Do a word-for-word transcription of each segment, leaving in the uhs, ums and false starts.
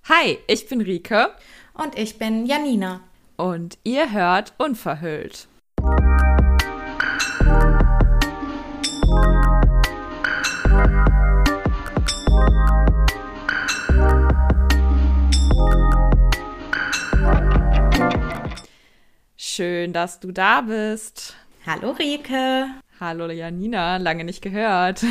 Hi, ich bin Rike. Und ich bin Janina. Und ihr hört Unverhüllt. Schön, dass du da bist. Hallo Rike. Hallo Janina, lange nicht gehört.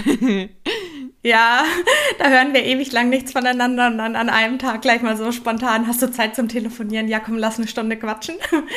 Ja, da hören wir ewig lang nichts voneinander und dann an einem Tag gleich mal so spontan, hast du Zeit zum Telefonieren? Ja, komm, lass eine Stunde quatschen.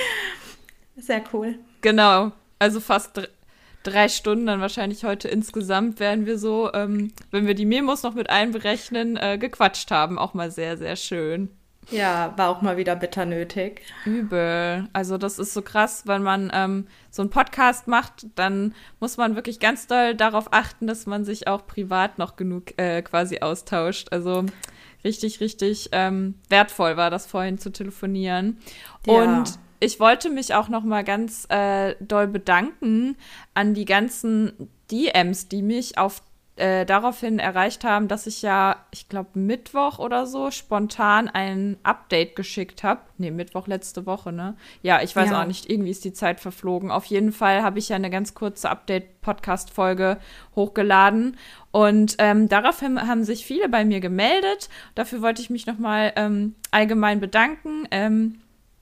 Sehr cool. Genau, also fast dr- drei Stunden dann wahrscheinlich heute insgesamt werden wir so, ähm, wenn wir die Memos noch mit einberechnen, äh, gequatscht haben. Auch mal sehr, sehr schön. Ja, war auch mal wieder bitter nötig. Übel. Also das ist so krass, wenn man ähm, so einen Podcast macht, dann muss man wirklich ganz doll darauf achten, dass man sich auch privat noch genug äh, quasi austauscht. Also richtig, richtig ähm, wertvoll war das vorhin zu telefonieren. Ja. Und ich wollte mich auch noch mal ganz äh, doll bedanken an die ganzen D Ms, die mich auf Äh, daraufhin erreicht haben, dass ich ja, ich glaube, Mittwoch oder so spontan ein Update geschickt habe. Nee, Mittwoch letzte Woche, ne? Ja, ich weiß Ja. auch nicht, irgendwie ist die Zeit verflogen. Auf jeden Fall habe ich ja eine ganz kurze Update-Podcast-Folge hochgeladen. Und ähm, daraufhin haben sich viele bei mir gemeldet. Dafür wollte ich mich nochmal ähm, allgemein bedanken. Ähm,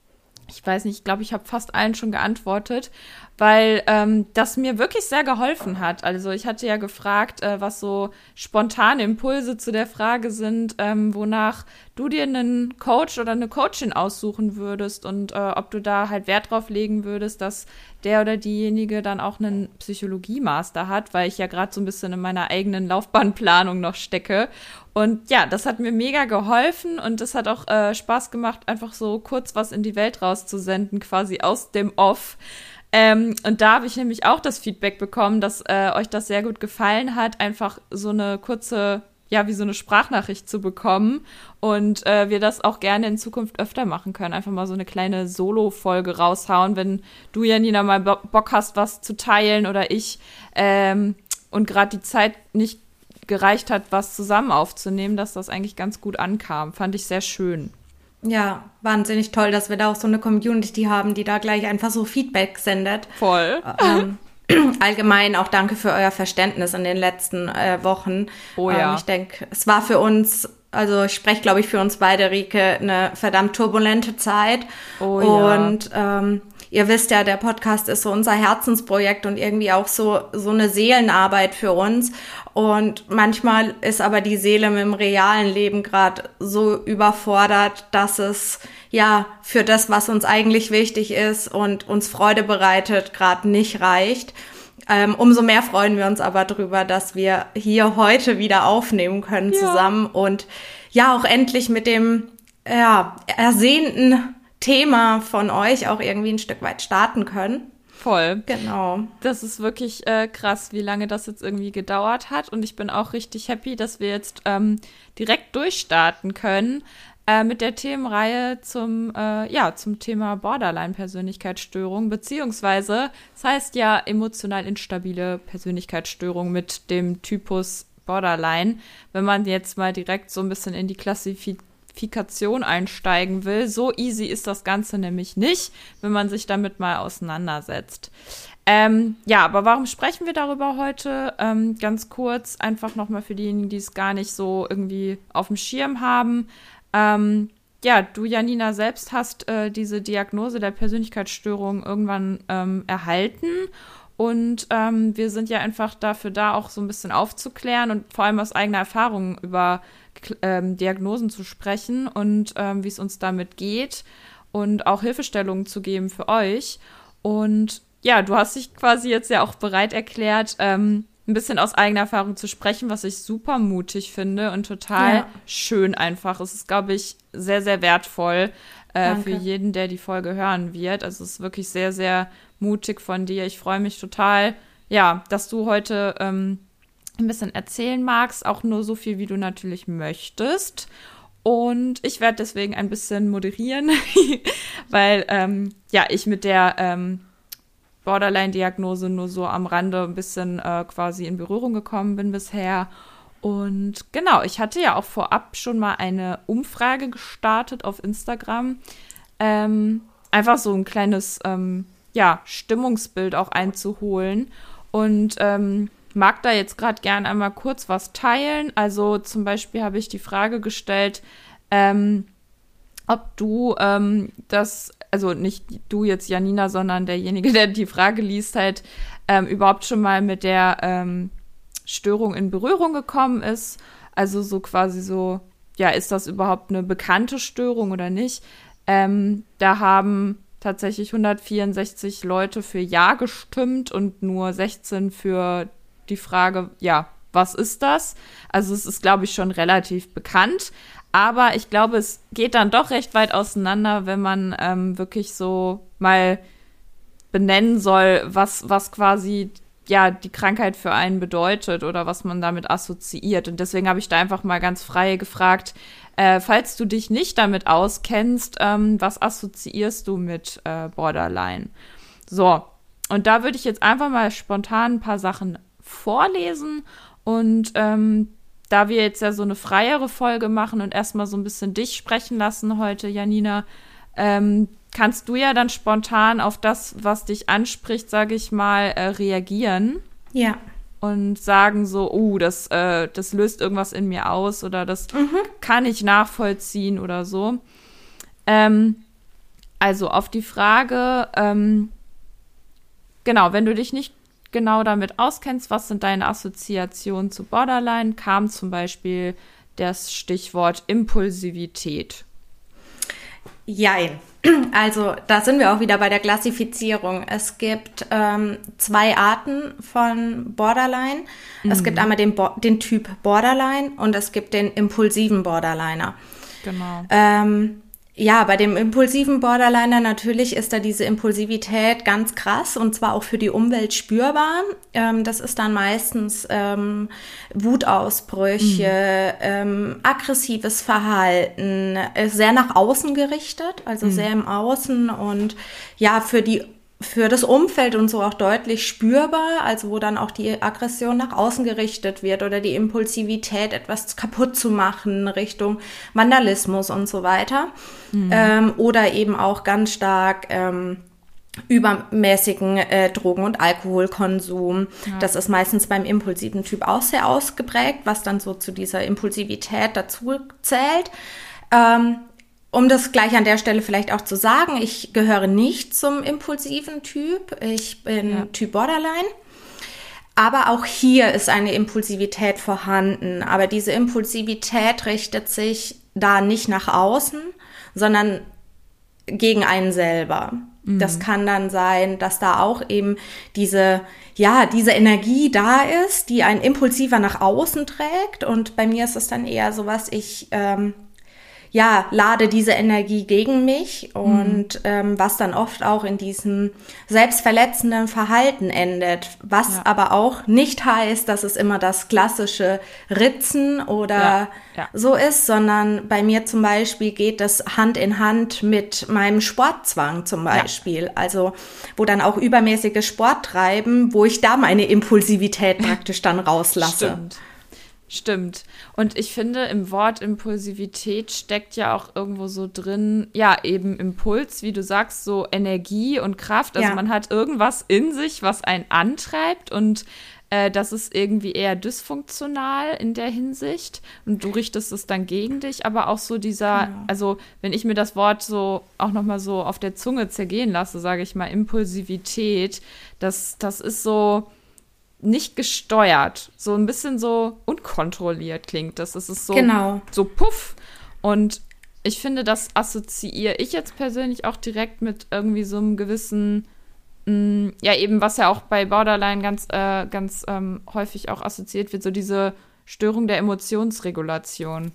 ich weiß nicht, ich glaube, ich habe fast allen schon geantwortet, weil ähm, das mir wirklich sehr geholfen hat. Also ich hatte ja gefragt, äh, was so spontane Impulse zu der Frage sind, ähm, wonach du dir einen Coach oder eine Coachin aussuchen würdest und äh, ob du da halt Wert drauf legen würdest, dass der oder diejenige dann auch einen Psychologie-Master hat, weil ich ja gerade so ein bisschen in meiner eigenen Laufbahnplanung noch stecke. Und ja, das hat mir mega geholfen und es hat auch äh, Spaß gemacht, einfach so kurz was in die Welt rauszusenden, quasi aus dem Off. Ähm, und da habe ich nämlich auch das Feedback bekommen, dass äh, euch das sehr gut gefallen hat, einfach so eine kurze, ja, wie so eine Sprachnachricht zu bekommen und äh, wir das auch gerne in Zukunft öfter machen können. Einfach mal so eine kleine Solo-Folge raushauen, wenn du, Janina, mal Bo- Bock hast, was zu teilen oder ich ähm, und gerade die Zeit nicht gereicht hat, was zusammen aufzunehmen, dass das eigentlich ganz gut ankam. Fand ich sehr schön. Ja, wahnsinnig toll, dass wir da auch so eine Community haben, die da gleich einfach so Feedback sendet. Voll. Ähm, allgemein auch danke für euer Verständnis in den letzten äh, Wochen. Oh ja. Ähm, ich denke, es war für uns, also ich spreche, glaube ich, für uns beide, Rike, eine verdammt turbulente Zeit. Oh ja. Und ähm, ihr wisst ja, der Podcast ist so unser Herzensprojekt und irgendwie auch so so eine Seelenarbeit für uns. Und manchmal ist aber die Seele mit dem realen Leben gerade so überfordert, dass es ja für das, was uns eigentlich wichtig ist und uns Freude bereitet, gerade nicht reicht. Ähm, umso mehr freuen wir uns aber drüber, dass wir hier heute wieder aufnehmen können Ja. zusammen und ja auch endlich mit dem ja ersehnten Thema von euch auch irgendwie ein Stück weit starten können. Voll. Genau. Das ist wirklich äh, krass, wie lange das jetzt irgendwie gedauert hat. Und ich bin auch richtig happy, dass wir jetzt ähm, direkt durchstarten können äh, mit der Themenreihe zum, äh, ja, zum Thema Borderline-Persönlichkeitsstörung. Beziehungsweise, das heißt ja emotional instabile Persönlichkeitsstörung mit dem Typus Borderline. Wenn man jetzt mal direkt so ein bisschen in die Klassifizierung Fikation einsteigen will. So easy ist das Ganze nämlich nicht, wenn man sich damit mal auseinandersetzt. Ähm, ja, aber warum sprechen wir darüber heute? Ähm, ganz kurz, einfach nochmal für diejenigen, die es gar nicht so irgendwie auf dem Schirm haben. Ähm, ja, du, Janina, selbst hast äh, diese Diagnose der Persönlichkeitsstörung irgendwann ähm, erhalten. Und ähm, wir sind ja einfach dafür da, auch so ein bisschen aufzuklären und vor allem aus eigener Erfahrung über ähm, Diagnosen zu sprechen und ähm, wie es uns damit geht und auch Hilfestellungen zu geben für euch. Und ja, du hast dich quasi jetzt ja auch bereit erklärt, ähm, ein bisschen aus eigener Erfahrung zu sprechen, was ich super mutig finde und total Ja. schön einfach. Es ist, glaube ich, sehr, sehr wertvoll äh, Danke. für jeden, der die Folge hören wird. Also es ist wirklich sehr, sehr mutig von dir. Ich freue mich total, ja, dass du heute ähm, ein bisschen erzählen magst, auch nur so viel, wie du natürlich möchtest. Und ich werde deswegen ein bisschen moderieren, weil ähm, ja, ich mit der ähm, Borderline-Diagnose nur so am Rande ein bisschen äh, quasi in Berührung gekommen bin bisher. Und genau, ich hatte ja auch vorab schon mal eine Umfrage gestartet auf Instagram. Ähm, einfach so ein kleines ähm, ja, Stimmungsbild auch einzuholen. Und ähm, mag da jetzt gerade gern einmal kurz was teilen. Also zum Beispiel habe ich die Frage gestellt, ähm, ob du ähm, das, also nicht du jetzt Janina, sondern derjenige, der die Frage liest, halt ähm, überhaupt schon mal mit der ähm, Störung in Berührung gekommen ist. Also so quasi so, ja, ist das überhaupt eine bekannte Störung oder nicht? Ähm, da haben tatsächlich hundertvierundsechzig Leute für Ja gestimmt und nur sechzehn für die Frage, ja, was ist das? Also es ist, glaube ich, schon relativ bekannt. Aber ich glaube, es geht dann doch recht weit auseinander, wenn man ähm, wirklich so mal benennen soll, was, was quasi ja die Krankheit für einen bedeutet oder was man damit assoziiert. Und deswegen habe ich da einfach mal ganz frei gefragt, äh, falls du dich nicht damit auskennst, ähm, was assoziierst du mit äh, Borderline? So, und da würde ich jetzt einfach mal spontan ein paar Sachen vorlesen und ähm, da wir jetzt ja so eine freiere Folge machen und erstmal so ein bisschen dich sprechen lassen heute, Janina, ähm, kannst du ja dann spontan auf das, was dich anspricht, sage ich mal, äh, reagieren. Ja. Und sagen so, oh, das, äh, das löst irgendwas in mir aus oder das Mhm. kann ich nachvollziehen oder so. Ähm, also auf die Frage, ähm, genau, wenn du dich nicht genau damit auskennst, was sind deine Assoziationen zu Borderline, kam zum Beispiel das Stichwort Impulsivität. Jein. Also da sind wir auch wieder bei der Klassifizierung. Es gibt ähm, zwei Arten von Borderline. Mhm. Es gibt einmal den, Bo- den Typ Borderline und es gibt den impulsiven Borderliner. Genau. Ähm, ja, bei dem impulsiven Borderliner natürlich ist da diese Impulsivität ganz krass und zwar auch für die Umwelt spürbar. Ähm, das ist dann meistens ähm, Wutausbrüche, mhm. ähm, aggressives Verhalten, äh, sehr nach außen gerichtet, also mhm. sehr im Außen und ja, für die für das Umfeld und so auch deutlich spürbar, also wo dann auch die Aggression nach außen gerichtet wird oder die Impulsivität, etwas kaputt zu machen, Richtung Vandalismus und so weiter. Mhm. Ähm, oder eben auch ganz stark ähm, übermäßigen äh, Drogen- und Alkoholkonsum. Ja. Das ist meistens beim impulsiven Typ auch sehr ausgeprägt, was dann so zu dieser Impulsivität dazu zählt. Ähm, Um das gleich an der Stelle vielleicht auch zu sagen, ich gehöre nicht zum impulsiven Typ. Ich bin ja. Typ Borderline. Aber auch hier ist eine Impulsivität vorhanden. Aber diese Impulsivität richtet sich da nicht nach außen, sondern gegen einen selber. Mhm. Das kann dann sein, dass da auch eben diese, ja, diese Energie da ist, die ein Impulsiver nach außen trägt. Und bei mir ist es dann eher sowas, ich ähm, ja, lade diese Energie gegen mich und mhm. ähm, was dann oft auch in diesem selbstverletzenden Verhalten endet, was ja. aber auch nicht heißt, dass es immer das klassische Ritzen oder ja. Ja. so ist, sondern bei mir zum Beispiel geht das Hand in Hand mit meinem Sportzwang zum Beispiel, ja. also wo dann auch übermäßiges Sport treiben, wo ich da meine Impulsivität praktisch dann rauslasse. Stimmt. Stimmt. Und ich finde, im Wort Impulsivität steckt ja auch irgendwo so drin, ja, eben Impuls, wie du sagst, so Energie und Kraft. Also ja. man hat irgendwas in sich, was einen antreibt und äh, das ist irgendwie eher dysfunktional in der Hinsicht. Und du richtest es dann gegen dich, aber auch so dieser, ja. also wenn ich mir das Wort so auch nochmal so auf der Zunge zergehen lasse, sage ich mal, Impulsivität, das, das ist so nicht gesteuert, so ein bisschen so unkontrolliert klingt das. Es ist so, genau. so puff. Und ich finde, das assoziiere ich jetzt persönlich auch direkt mit irgendwie so einem gewissen, mh, ja eben, was ja auch bei Borderline ganz, äh, ganz ähm, häufig auch assoziiert wird, so diese Störung der Emotionsregulation.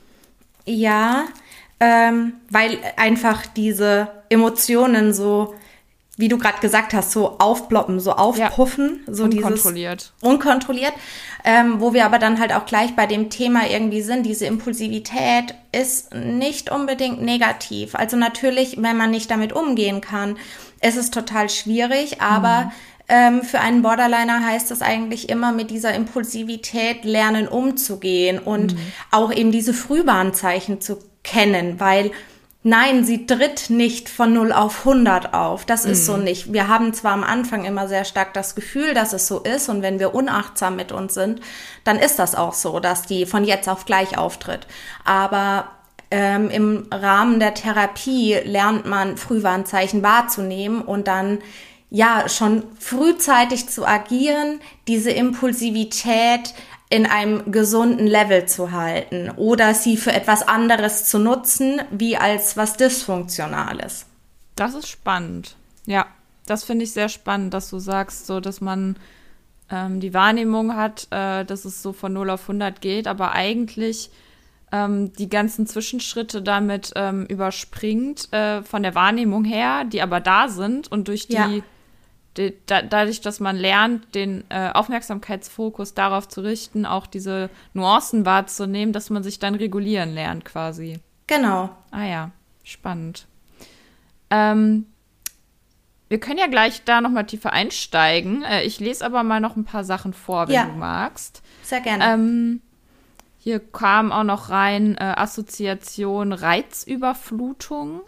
Ja, ähm, weil einfach diese Emotionen so, wie du gerade gesagt hast, so aufploppen, so aufpuffen. Ja, so unkontrolliert. Dieses unkontrolliert. Ähm, wo wir aber dann halt auch gleich bei dem Thema irgendwie sind, diese Impulsivität ist nicht unbedingt negativ. Also natürlich, wenn man nicht damit umgehen kann, ist es total schwierig, aber mhm. ähm, für einen Borderliner heißt das eigentlich immer, mit dieser Impulsivität lernen umzugehen und mhm. auch eben diese Frühwarnzeichen zu kennen, weil nein, sie tritt nicht von null auf hundert auf. Das ist mhm. so nicht. Wir haben zwar am Anfang immer sehr stark das Gefühl, dass es so ist. Und wenn wir unachtsam mit uns sind, dann ist das auch so, dass die von jetzt auf gleich auftritt. Aber ähm, im Rahmen der Therapie lernt man Frühwarnzeichen wahrzunehmen und dann ja schon frühzeitig zu agieren, diese Impulsivität in einem gesunden Level zu halten oder sie für etwas anderes zu nutzen, wie als was Dysfunktionales. Das ist spannend. Ja, das finde ich sehr spannend, dass du sagst, so, dass man ähm, die Wahrnehmung hat, äh, dass es so von null auf hundert geht, aber eigentlich ähm, die ganzen Zwischenschritte damit ähm, überspringt äh, von der Wahrnehmung her, die aber da sind und durch die ja. Die, da, dadurch, dass man lernt, den äh, Aufmerksamkeitsfokus darauf zu richten, auch diese Nuancen wahrzunehmen, dass man sich dann regulieren lernt quasi. Genau. Ah ja, spannend. Ähm, wir können ja gleich da nochmal tiefer einsteigen. Äh, ich lese aber mal noch ein paar Sachen vor, wenn ja. du magst. Sehr gerne. Ähm, hier kam auch noch rein äh, Assoziation Reizüberflutung.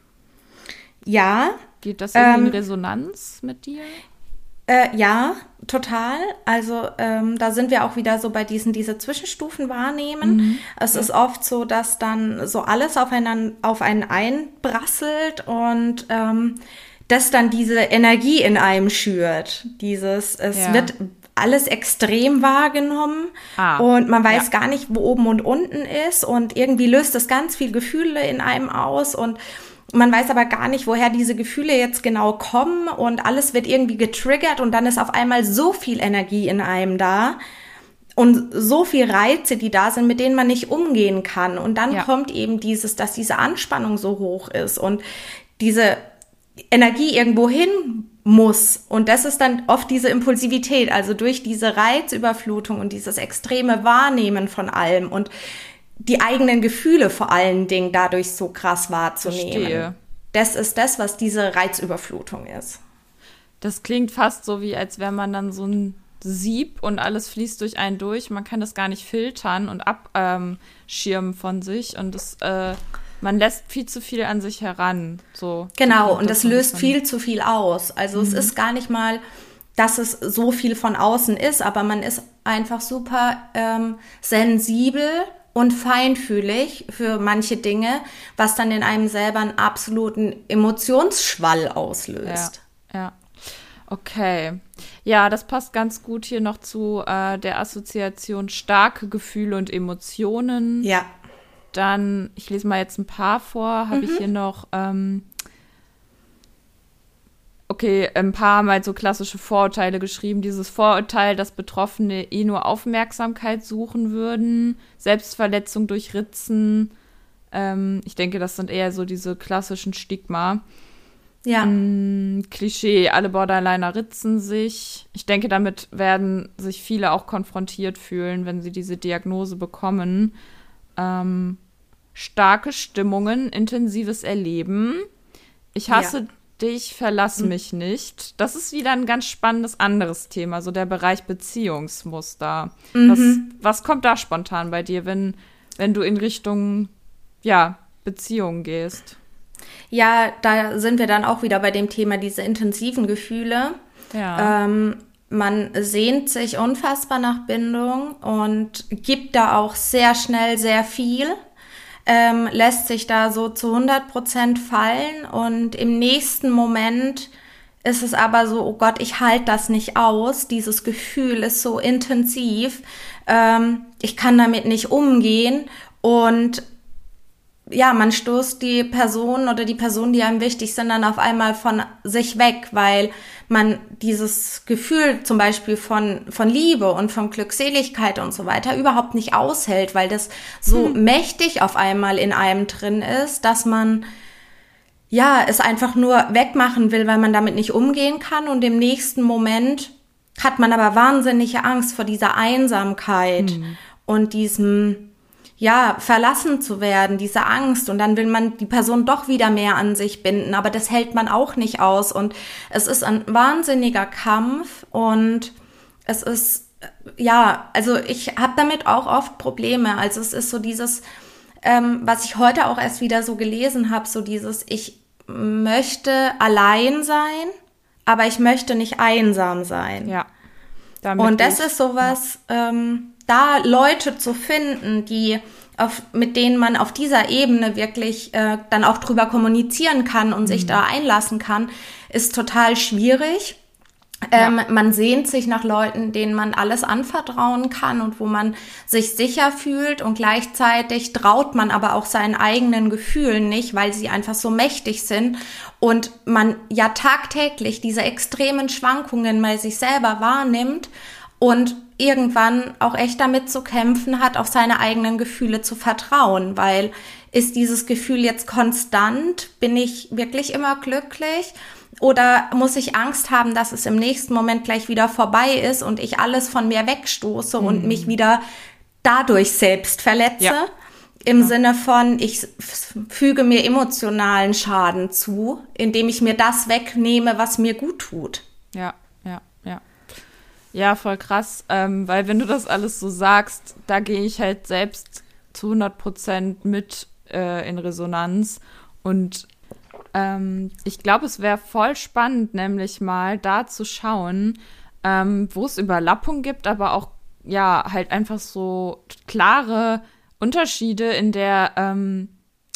Ja. Geht das irgendwie ähm, in Resonanz mit dir? Äh, ja, total. Also ähm, da sind wir auch wieder so bei diesen diese Zwischenstufen wahrnehmen. Mhm. Es ja. ist oft so, dass dann so alles aufeinander, auf einen einbrasselt und ähm, das dann diese Energie in einem schürt. Dieses, es ja. wird alles extrem wahrgenommen ah, und man weiß ja. gar nicht, wo oben und unten ist und irgendwie löst es ganz viel Gefühle in einem aus und man weiß aber gar nicht, woher diese Gefühle jetzt genau kommen und alles wird irgendwie getriggert und dann ist auf einmal so viel Energie in einem da und so viel Reize, die da sind, mit denen man nicht umgehen kann. Und dann ja. kommt eben dieses, dass diese Anspannung so hoch ist und diese Energie irgendwo hin muss. Und das ist dann oft diese Impulsivität, also durch diese Reizüberflutung und dieses extreme Wahrnehmen von allem und die eigenen Gefühle vor allen Dingen dadurch so krass wahrzunehmen. Verstehe. Das ist das, was diese Reizüberflutung ist. Das klingt fast so, wie als wäre man dann so ein Sieb und alles fließt durch einen durch. Man kann das gar nicht filtern und abschirmen von sich. Und das, äh, man lässt viel zu viel an sich heran. So, genau, und das löst viel zu viel aus. Also mhm. es ist gar nicht mal, dass es so viel von außen ist, aber man ist einfach super ähm, sensibel und feinfühlig für manche Dinge, was dann in einem selber einen absoluten Emotionsschwall auslöst. Ja, ja. Okay. Ja, das passt ganz gut hier noch zu äh, der Assoziation starke Gefühle und Emotionen. Ja. Dann, ich lese mal jetzt ein paar vor, habe mhm. ich hier noch ähm, okay, ein paar Mal so klassische Vorurteile geschrieben. Dieses Vorurteil, dass Betroffene eh nur Aufmerksamkeit suchen würden, Selbstverletzung durch Ritzen. Ähm, ich denke, das sind eher so diese klassischen Stigma. Ja. Ähm, Klischee, alle Borderliner ritzen sich. Ich denke, damit werden sich viele auch konfrontiert fühlen, wenn sie diese Diagnose bekommen. Ähm, starke Stimmungen, intensives Erleben. Ich hasse ja. dich, verlass mhm. mich nicht. Das ist wieder ein ganz spannendes anderes Thema, so der Bereich Beziehungsmuster. Mhm. Was, was kommt da spontan bei dir, wenn, wenn du in Richtung, ja, Beziehungen gehst? Ja, da sind wir dann auch wieder bei dem Thema diese intensiven Gefühle. Ja. Ähm, man sehnt sich unfassbar nach Bindung und gibt da auch sehr schnell sehr viel. Ähm, lässt sich da so zu hundert Prozent fallen und im nächsten Moment ist es aber so, oh Gott, ich halte das nicht aus, dieses Gefühl ist so intensiv, ähm, ich kann damit nicht umgehen und ja, man stoßt die Person oder die Personen, die einem wichtig sind, dann auf einmal von sich weg, weil man dieses Gefühl zum Beispiel von von Liebe und von Glückseligkeit und so weiter überhaupt nicht aushält, weil das so hm. mächtig auf einmal in einem drin ist, dass man ja es einfach nur wegmachen will, weil man damit nicht umgehen kann und im nächsten Moment hat man aber wahnsinnige Angst vor dieser Einsamkeit hm. und diesem ja, verlassen zu werden, diese Angst, und dann will man die Person doch wieder mehr an sich binden, aber das hält man auch nicht aus, und es ist ein wahnsinniger Kampf, und es ist, ja, also ich habe damit auch oft Probleme, also es ist so dieses, ähm, was ich heute auch erst wieder so gelesen habe, so dieses, ich möchte allein sein, aber ich möchte nicht einsam sein. Ja. Und das ist sowas, ja. ähm, da Leute zu finden, die auf, mit denen man auf dieser Ebene wirklich äh, dann auch drüber kommunizieren kann und mhm. sich da einlassen kann, ist total schwierig. Ähm, ja. Man sehnt sich nach Leuten, denen man alles anvertrauen kann und wo man sich sicher fühlt, und gleichzeitig traut man aber auch seinen eigenen Gefühlen nicht, weil sie einfach so mächtig sind und man ja tagtäglich diese extremen Schwankungen bei sich selber wahrnimmt und irgendwann auch echt damit zu kämpfen hat, auf seine eigenen Gefühle zu vertrauen, weil ist dieses Gefühl jetzt konstant? Bin ich wirklich immer glücklich? Oder muss ich Angst haben, dass es im nächsten Moment gleich wieder vorbei ist und ich alles von mir wegstoße mhm. und mich wieder dadurch selbst verletze? Ja. Im ja. Sinne von, ich füge mir emotionalen Schaden zu, indem ich mir das wegnehme, was mir gut tut. Ja, ja, ja. Ja, voll krass, ähm, weil wenn du das alles so sagst, da gehe ich halt selbst zu hundert Prozent mit äh, in Resonanz, und ähm, ich glaube, es wäre voll spannend, nämlich mal da zu schauen, ähm, wo es Überlappung gibt, aber auch ja halt einfach so klare Unterschiede in der ähm,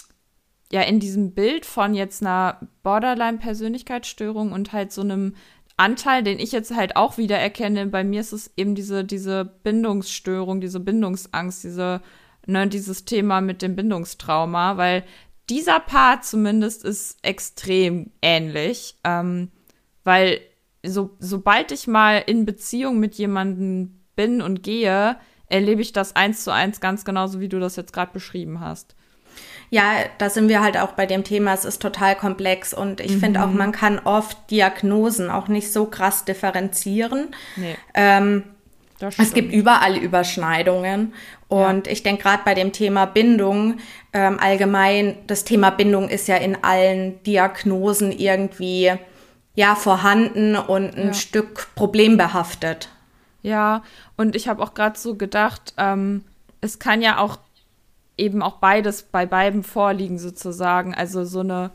ja in diesem Bild von jetzt einer Borderline-Persönlichkeitsstörung und halt so einem Anteil, den ich jetzt halt auch wieder erkenne. Bei mir ist es eben diese diese Bindungsstörung, diese Bindungsangst, diese ne, dieses Thema mit dem Bindungstrauma, weil dieser Part zumindest ist extrem ähnlich, ähm, weil so, sobald ich mal in Beziehung mit jemandem bin und gehe, erlebe ich das eins zu eins ganz genauso, wie du das jetzt gerade beschrieben hast. Ja, da sind wir halt auch bei dem Thema, es ist total komplex, und ich mhm. finde auch, man kann oft Diagnosen auch nicht so krass differenzieren. Nee. Ähm, Es gibt überall Überschneidungen, und ja. ich denke gerade bei dem Thema Bindung, ähm, allgemein, das Thema Bindung ist ja in allen Diagnosen irgendwie ja vorhanden und ein ja. Stück problembehaftet. Ja, und ich habe auch gerade so gedacht, ähm, es kann ja auch eben auch beides bei beiden vorliegen sozusagen. Also so eine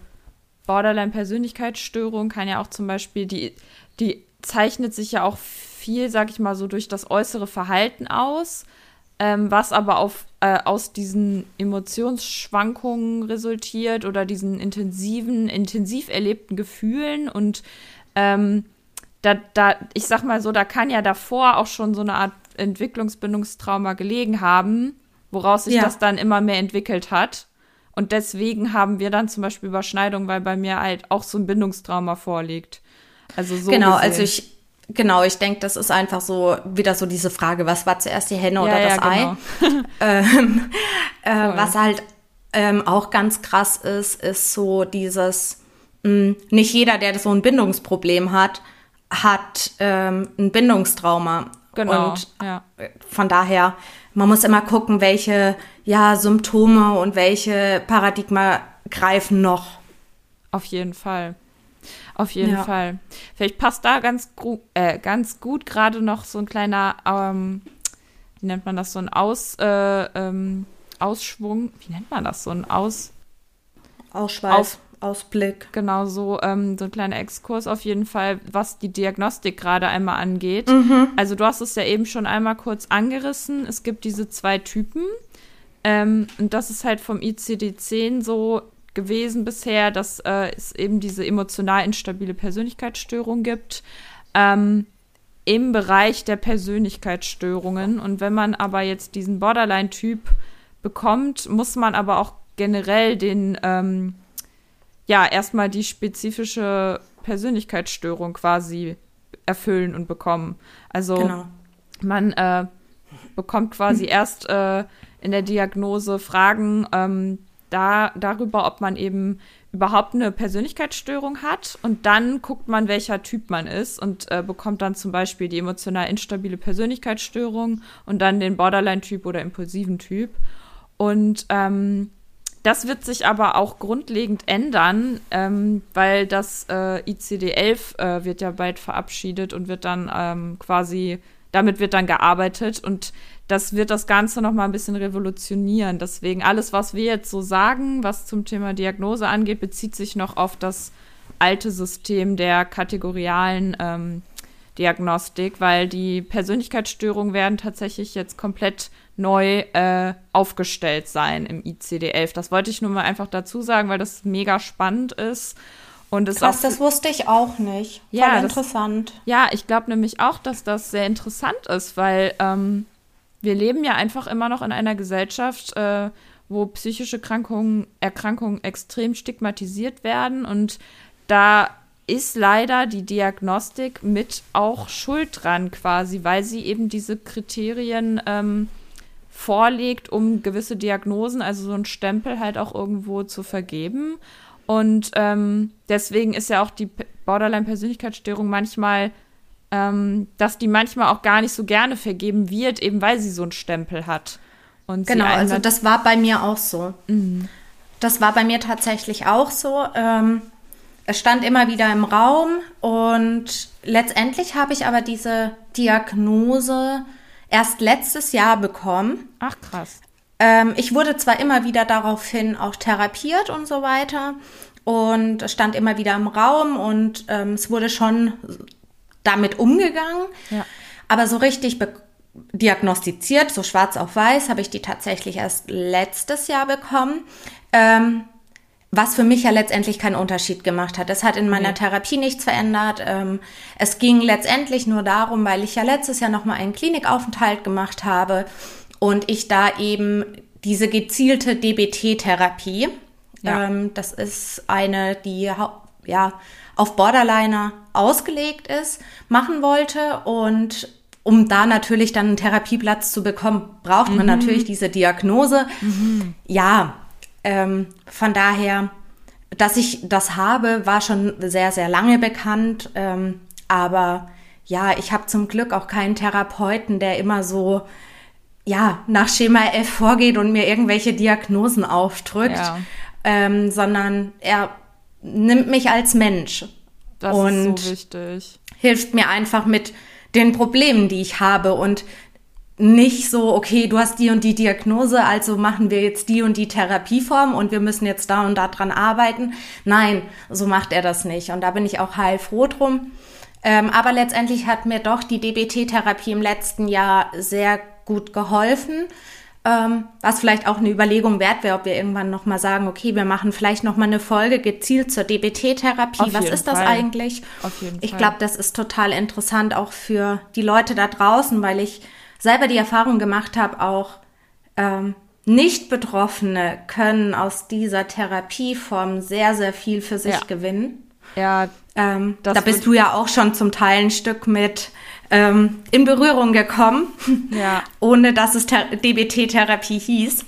Borderline-Persönlichkeitsstörung kann ja auch zum Beispiel, die, die zeichnet sich ja auch viel, sag ich mal, so durch das äußere Verhalten aus, ähm, was aber auf, äh, aus diesen Emotionsschwankungen resultiert oder diesen intensiven, intensiv erlebten Gefühlen, und ähm, da, da, ich sag mal so, da kann ja davor auch schon so eine Art Entwicklungsbindungstrauma gelegen haben, woraus sich ja. das dann immer mehr entwickelt hat. Und deswegen haben wir dann zum Beispiel Überschneidungen, weil bei mir halt auch so ein Bindungstrauma vorliegt. Also so genau, gesehen. also ich Genau, ich denke, das ist einfach so wieder so diese Frage, was war zuerst die Henne oder ja, das ja, Ei? Genau. ähm, äh, was halt ähm, auch ganz krass ist, ist so dieses, mh, nicht jeder, der so ein Bindungsproblem hat, hat ähm, ein Bindungstrauma. Genau, und ja. von daher, man muss immer gucken, welche ja, Symptome und welche Paradigma greifen noch. Auf jeden Fall. Auf jeden ja. Fall. Vielleicht passt da ganz, gru- äh, ganz gut gerade noch so ein kleiner, ähm, wie nennt man das, so ein Aus, äh, ähm, Ausschwung, wie nennt man das, so ein Aus... Ausschweif, Aus- Ausblick. Genau, so, ähm, so ein kleiner Exkurs auf jeden Fall, was die Diagnostik gerade einmal angeht. Mhm. Also du hast es ja eben schon einmal kurz angerissen. Es gibt diese zwei Typen. Ähm, und das ist halt vom I C D zehn so gewesen bisher, dass äh, es eben diese emotional instabile Persönlichkeitsstörung gibt ähm, im Bereich der Persönlichkeitsstörungen. Und wenn man aber jetzt diesen Borderline-Typ bekommt, muss man aber auch generell den, ähm, ja, erstmal die spezifische Persönlichkeitsstörung quasi erfüllen und bekommen. Also genau. man äh, bekommt quasi erst äh, in der Diagnose Fragen, ähm, Da, darüber, ob man eben überhaupt eine Persönlichkeitsstörung hat, und dann guckt man, welcher Typ man ist, und äh, bekommt dann zum Beispiel die emotional instabile Persönlichkeitsstörung und dann den Borderline-Typ oder impulsiven Typ. Und ähm, das wird sich aber auch grundlegend ändern, ähm, weil das äh, I C D elf äh, wird ja bald verabschiedet und wird dann ähm, quasi, damit wird dann gearbeitet und das wird das Ganze noch mal ein bisschen revolutionieren. Deswegen alles, was wir jetzt so sagen, was zum Thema Diagnose angeht, bezieht sich noch auf das alte System der kategorialen ähm, Diagnostik, weil die Persönlichkeitsstörungen werden tatsächlich jetzt komplett neu äh, aufgestellt sein im I C D elf. Das wollte ich nur mal einfach dazu sagen, weil das mega spannend ist. Und es Krass, auch, das wusste ich auch nicht. Voll ja, interessant. Das, ja, ich glaube nämlich auch, dass das sehr interessant ist, weil ähm, wir leben ja einfach immer noch in einer Gesellschaft, äh, wo psychische Erkrankungen, Erkrankungen extrem stigmatisiert werden und da ist leider die Diagnostik mit auch schuld dran quasi, weil sie eben diese Kriterien ähm, vorlegt, um gewisse Diagnosen, also so einen Stempel halt auch irgendwo zu vergeben. Und ähm, deswegen ist ja auch die Borderline-Persönlichkeitsstörung manchmal, ähm, dass die manchmal auch gar nicht so gerne vergeben wird, eben weil sie so einen Stempel hat. Und genau, also das war bei mir auch so. Mhm. Das war bei mir tatsächlich auch so. Ähm, es stand immer wieder im Raum und letztendlich habe ich aber diese Diagnose erst letztes Jahr bekommen. Ach, krass. Ähm, ich wurde zwar immer wieder daraufhin auch therapiert und so weiter und es stand immer wieder im Raum und ähm, es wurde schon damit umgegangen, ja. Aber so richtig be- diagnostiziert, so schwarz auf weiß, habe ich die tatsächlich erst letztes Jahr bekommen, ähm, was für mich ja letztendlich keinen Unterschied gemacht hat. Es hat in meiner nee. Therapie nichts verändert. Ähm, es ging letztendlich nur darum, weil ich ja letztes Jahr nochmal einen Klinikaufenthalt gemacht habe und ich da eben diese gezielte D B T-Therapie, ja. ähm, das ist eine, die ja auf Borderliner ausgelegt ist, machen wollte. Und um da natürlich dann einen Therapieplatz zu bekommen, braucht mhm. man natürlich diese Diagnose. Mhm. Ja, ähm, von daher, dass ich das habe, war schon sehr, sehr lange bekannt. Ähm, aber ja, ich habe zum Glück auch keinen Therapeuten, der immer so ja, nach Schema F vorgeht und mir irgendwelche Diagnosen aufdrückt, ja. ähm, sondern er nimmt mich als Mensch das und ist so wichtig. Hilft mir einfach mit den Problemen, die ich habe und nicht so, okay, du hast die und die Diagnose, also machen wir jetzt die und die Therapieform und wir müssen jetzt da und da dran arbeiten. Nein, so macht er das nicht und da bin ich auch heilfroh drum. Ähm, aber letztendlich hat mir doch die D B T-Therapie im letzten Jahr sehr gut geholfen, ähm, was vielleicht auch eine Überlegung wert wäre, ob wir irgendwann nochmal sagen, okay, wir machen vielleicht nochmal eine Folge gezielt zur D B T-Therapie. Was ist das eigentlich? Auf jeden Fall. Ich glaube, das ist total interessant auch für die Leute da draußen, weil ich selber die Erfahrung gemacht habe, auch ähm, Nicht-Betroffene können aus dieser Therapieform sehr, sehr viel für sich ja. gewinnen. Ja, ähm, da bist du ja auch schon zum Teil ein Stück mit ähm, in Berührung gekommen, ja. ohne dass es Ther- D B T-Therapie hieß.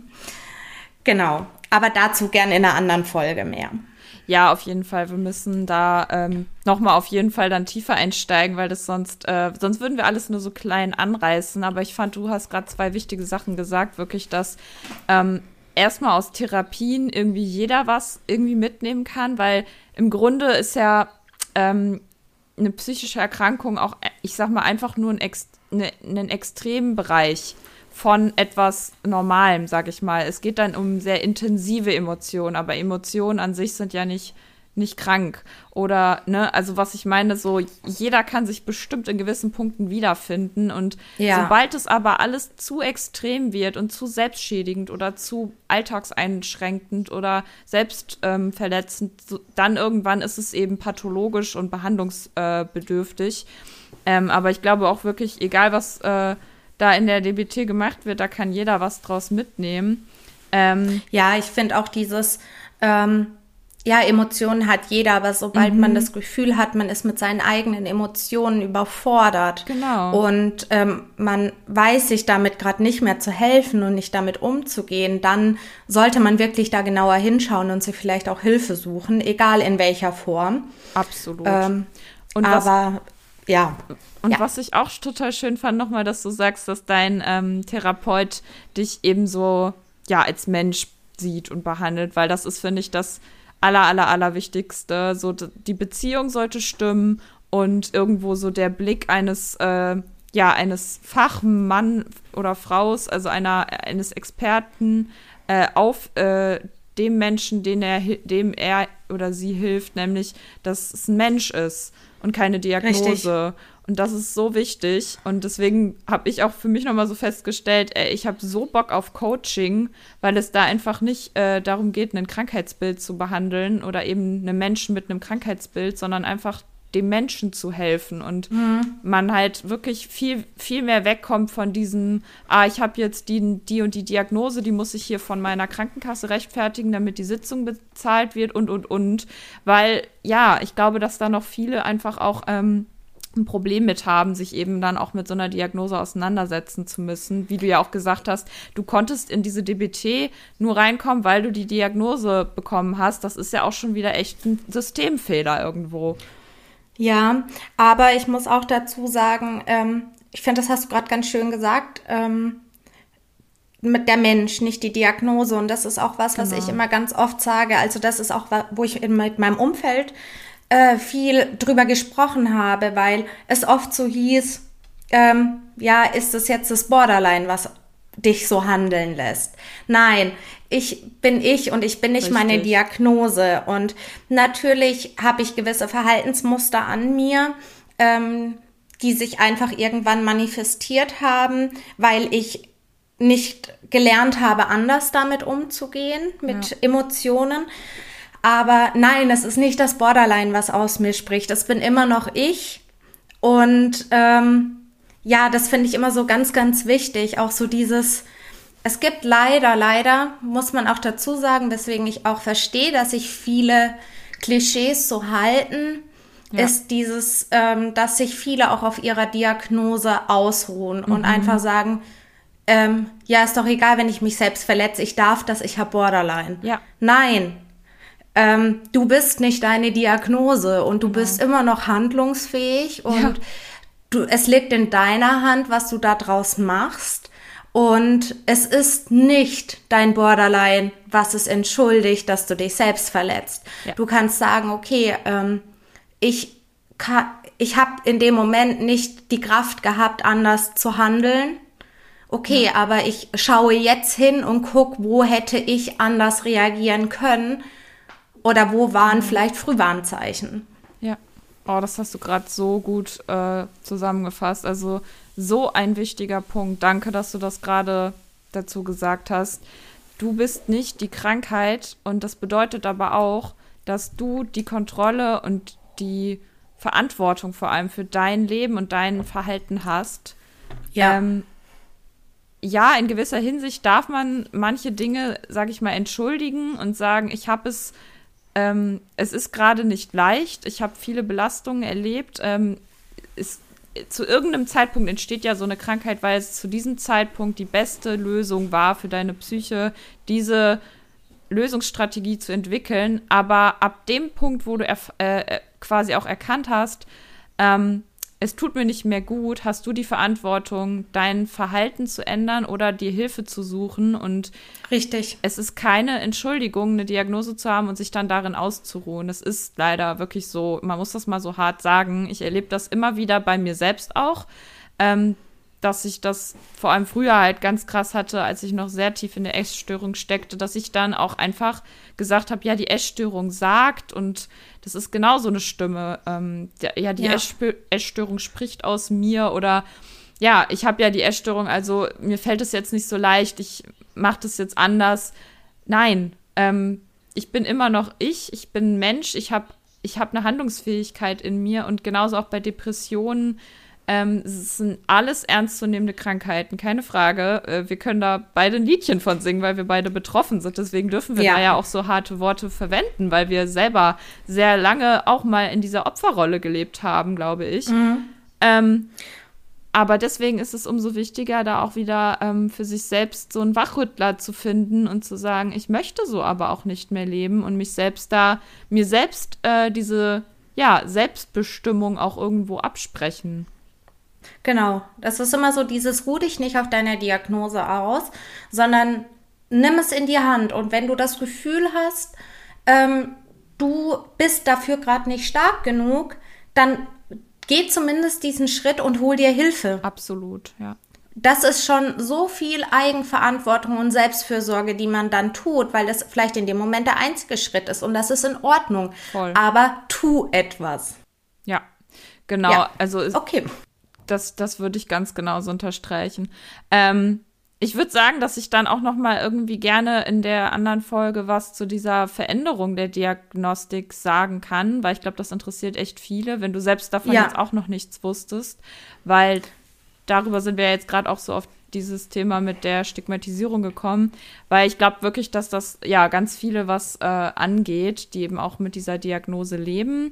Genau, aber dazu gerne in einer anderen Folge mehr. Ja, auf jeden Fall. Wir müssen da ähm, nochmal auf jeden Fall dann tiefer einsteigen, weil das sonst, äh, sonst würden wir alles nur so klein anreißen. Aber ich fand, du hast gerade zwei wichtige Sachen gesagt, wirklich, dass ähm, erstmal aus Therapien irgendwie jeder was irgendwie mitnehmen kann, weil im Grunde ist ja ähm, eine psychische Erkrankung auch, ich sag mal, einfach nur ein, Ex- ne, einen extremen Bereich von etwas Normalem, sag ich mal. Es geht dann um sehr intensive Emotionen, aber Emotionen an sich sind ja nicht, nicht krank. Oder, ne, also was ich meine, so, jeder kann sich bestimmt in gewissen Punkten wiederfinden und ja. sobald es aber alles zu extrem wird und zu selbstschädigend oder zu alltagseinschränkend oder selbstverletzend, ähm, so, dann irgendwann ist es eben pathologisch und behandlungsbedürftig. Ähm, aber ich glaube auch wirklich, egal was äh, da in der D B T gemacht wird, da kann jeder was draus mitnehmen. Ähm, ja, ich finde auch dieses, ähm, ja, Emotionen hat jeder, aber sobald mhm. man das Gefühl hat, man ist mit seinen eigenen Emotionen überfordert genau. und ähm, man weiß sich damit gerade nicht mehr zu helfen und nicht damit umzugehen, dann sollte man wirklich da genauer hinschauen und sich vielleicht auch Hilfe suchen, egal in welcher Form. Absolut. Ähm, und aber, was, ja. Und ja. was ich auch total schön fand, nochmal, dass du sagst, dass dein ähm, Therapeut dich eben so ja, als Mensch sieht und behandelt, weil das ist, finde ich, das aller, aller, aller Wichtigste. So, die Beziehung sollte stimmen und irgendwo so der Blick eines, äh, ja, eines Fachmann oder Fraus, also einer, eines Experten äh, auf äh, dem Menschen, den er, dem er oder sie hilft, nämlich, dass es ein Mensch ist und keine Diagnose. Richtig. Und das ist so wichtig. Und deswegen habe ich auch für mich nochmal so festgestellt, ey, ich habe so Bock auf Coaching, weil es da einfach nicht äh, darum geht, ein Krankheitsbild zu behandeln oder eben einen Menschen mit einem Krankheitsbild, sondern einfach dem Menschen zu helfen. Und mhm. man halt wirklich viel, viel mehr wegkommt von diesem, ah, ich habe jetzt die, die und die Diagnose, die muss ich hier von meiner Krankenkasse rechtfertigen, damit die Sitzung bezahlt wird und, und, und. Weil, ja, ich glaube, dass da noch viele einfach auch ähm, ein Problem mit haben, sich eben dann auch mit so einer Diagnose auseinandersetzen zu müssen. Wie du ja auch gesagt hast, du konntest in diese D B T nur reinkommen, weil du die Diagnose bekommen hast. Das ist ja auch schon wieder echt ein Systemfehler irgendwo. Ja, aber ich muss auch dazu sagen, ähm, ich finde, das hast du gerade ganz schön gesagt, ähm, mit der Mensch, nicht die Diagnose. Und das ist auch was, genau. was ich immer ganz oft sage. Also das ist auch, wo ich in, mit meinem Umfeld äh, viel drüber gesprochen habe, weil es oft so hieß, ähm, ja, ist es jetzt das Borderline, was dich so handeln lässt? Nein, ich bin ich und ich bin nicht Richtig. Meine Diagnose. Und natürlich habe ich gewisse Verhaltensmuster an mir, ähm, die sich einfach irgendwann manifestiert haben, weil ich nicht gelernt habe, anders damit umzugehen, mit ja. Emotionen. Aber nein, es ist nicht das Borderline, was aus mir spricht. Das bin immer noch ich. Und ähm, ja, das finde ich immer so ganz, ganz wichtig. Auch so dieses, es gibt leider, leider, muss man auch dazu sagen, weswegen ich auch verstehe, dass sich viele Klischees so halten, ja. ist dieses, ähm, dass sich viele auch auf ihrer Diagnose ausruhen mhm. und einfach sagen, ähm, ja, ist doch egal, wenn ich mich selbst verletze, ich darf das, ich habe Borderline. Ja. Nein, ähm, du bist nicht deine Diagnose und du ja. bist immer noch handlungsfähig und ja. du, es liegt in deiner Hand, was du da draus machst. Und es ist nicht dein Borderline, was es entschuldigt, dass du dich selbst verletzt. Ja. Du kannst sagen, okay, ähm, ich, ich habe in dem Moment nicht die Kraft gehabt, anders zu handeln. Okay, ja. aber ich schaue jetzt hin und gucke, wo hätte ich anders reagieren können oder wo waren vielleicht Frühwarnzeichen. Ja, oh, das hast du gerade so gut äh, zusammengefasst. Also so ein wichtiger Punkt. Danke, dass du das gerade dazu gesagt hast. Du bist nicht die Krankheit und das bedeutet aber auch, dass du die Kontrolle und die Verantwortung vor allem für dein Leben und dein Verhalten hast. Ja. Ähm, ja, in gewisser Hinsicht darf man manche Dinge, sage ich mal, entschuldigen und sagen, ich habe es, ähm, es ist gerade nicht leicht, ich habe viele Belastungen erlebt. Ähm, es, zu irgendeinem Zeitpunkt entsteht ja so eine Krankheit, weil es zu diesem Zeitpunkt die beste Lösung war für deine Psyche, diese Lösungsstrategie zu entwickeln. Aber ab dem Punkt, wo du erf- äh, quasi auch erkannt hast, ähm, es tut mir nicht mehr gut, hast du die Verantwortung, dein Verhalten zu ändern oder dir Hilfe zu suchen. Und Richtig. Es ist keine Entschuldigung, eine Diagnose zu haben und sich dann darin auszuruhen. Das ist leider wirklich so, man muss das mal so hart sagen. Ich erlebe das immer wieder bei mir selbst auch, ähm, dass ich das vor allem früher halt ganz krass hatte, als ich noch sehr tief in der Essstörung steckte, dass ich dann auch einfach gesagt habe, ja, die Essstörung sagt und das ist genau so eine Stimme. Ähm, der, ja, die ja. Essspö- Essstörung spricht aus mir oder ja, ich habe ja die Essstörung, also mir fällt es jetzt nicht so leicht, ich mache das jetzt anders. Nein, ähm, ich bin immer noch ich, ich bin ein Mensch, ich habe ich hab eine Handlungsfähigkeit in mir und genauso auch bei Depressionen. Ähm, es sind alles ernstzunehmende Krankheiten, keine Frage. Äh, wir können da beide ein Liedchen von singen, weil wir beide betroffen sind. Deswegen dürfen wir ja. da ja auch so harte Worte verwenden, weil wir selber sehr lange auch mal in dieser Opferrolle gelebt haben, glaube ich. Mhm. Ähm, aber deswegen ist es umso wichtiger, da auch wieder ähm, für sich selbst so einen Wachrüttler zu finden und zu sagen, ich möchte so aber auch nicht mehr leben und mich selbst da, mir selbst äh, diese ja, Selbstbestimmung auch irgendwo absprechen. Genau, das ist immer so dieses, ruh dich nicht auf deiner Diagnose aus, sondern nimm es in die Hand. Und wenn du das Gefühl hast, ähm, du bist dafür gerade nicht stark genug, dann geh zumindest diesen Schritt und hol dir Hilfe. Absolut, ja. Das ist schon so viel Eigenverantwortung und Selbstfürsorge, die man dann tut, weil das vielleicht in dem Moment der einzige Schritt ist und das ist in Ordnung. Voll. Aber tu etwas. Ja, genau. Ja. Also ist, okay. das, das würde ich ganz genauso unterstreichen. Ähm, ich würde sagen, dass ich dann auch noch mal irgendwie gerne in der anderen Folge was zu dieser Veränderung der Diagnostik sagen kann, weil ich glaube, das interessiert echt viele, wenn du selbst davon Ja. jetzt auch noch nichts wusstest, weil darüber sind wir ja jetzt gerade auch so auf dieses Thema mit der Stigmatisierung gekommen, weil ich glaube wirklich, dass das ja ganz viele was äh, angeht, die eben auch mit dieser Diagnose leben.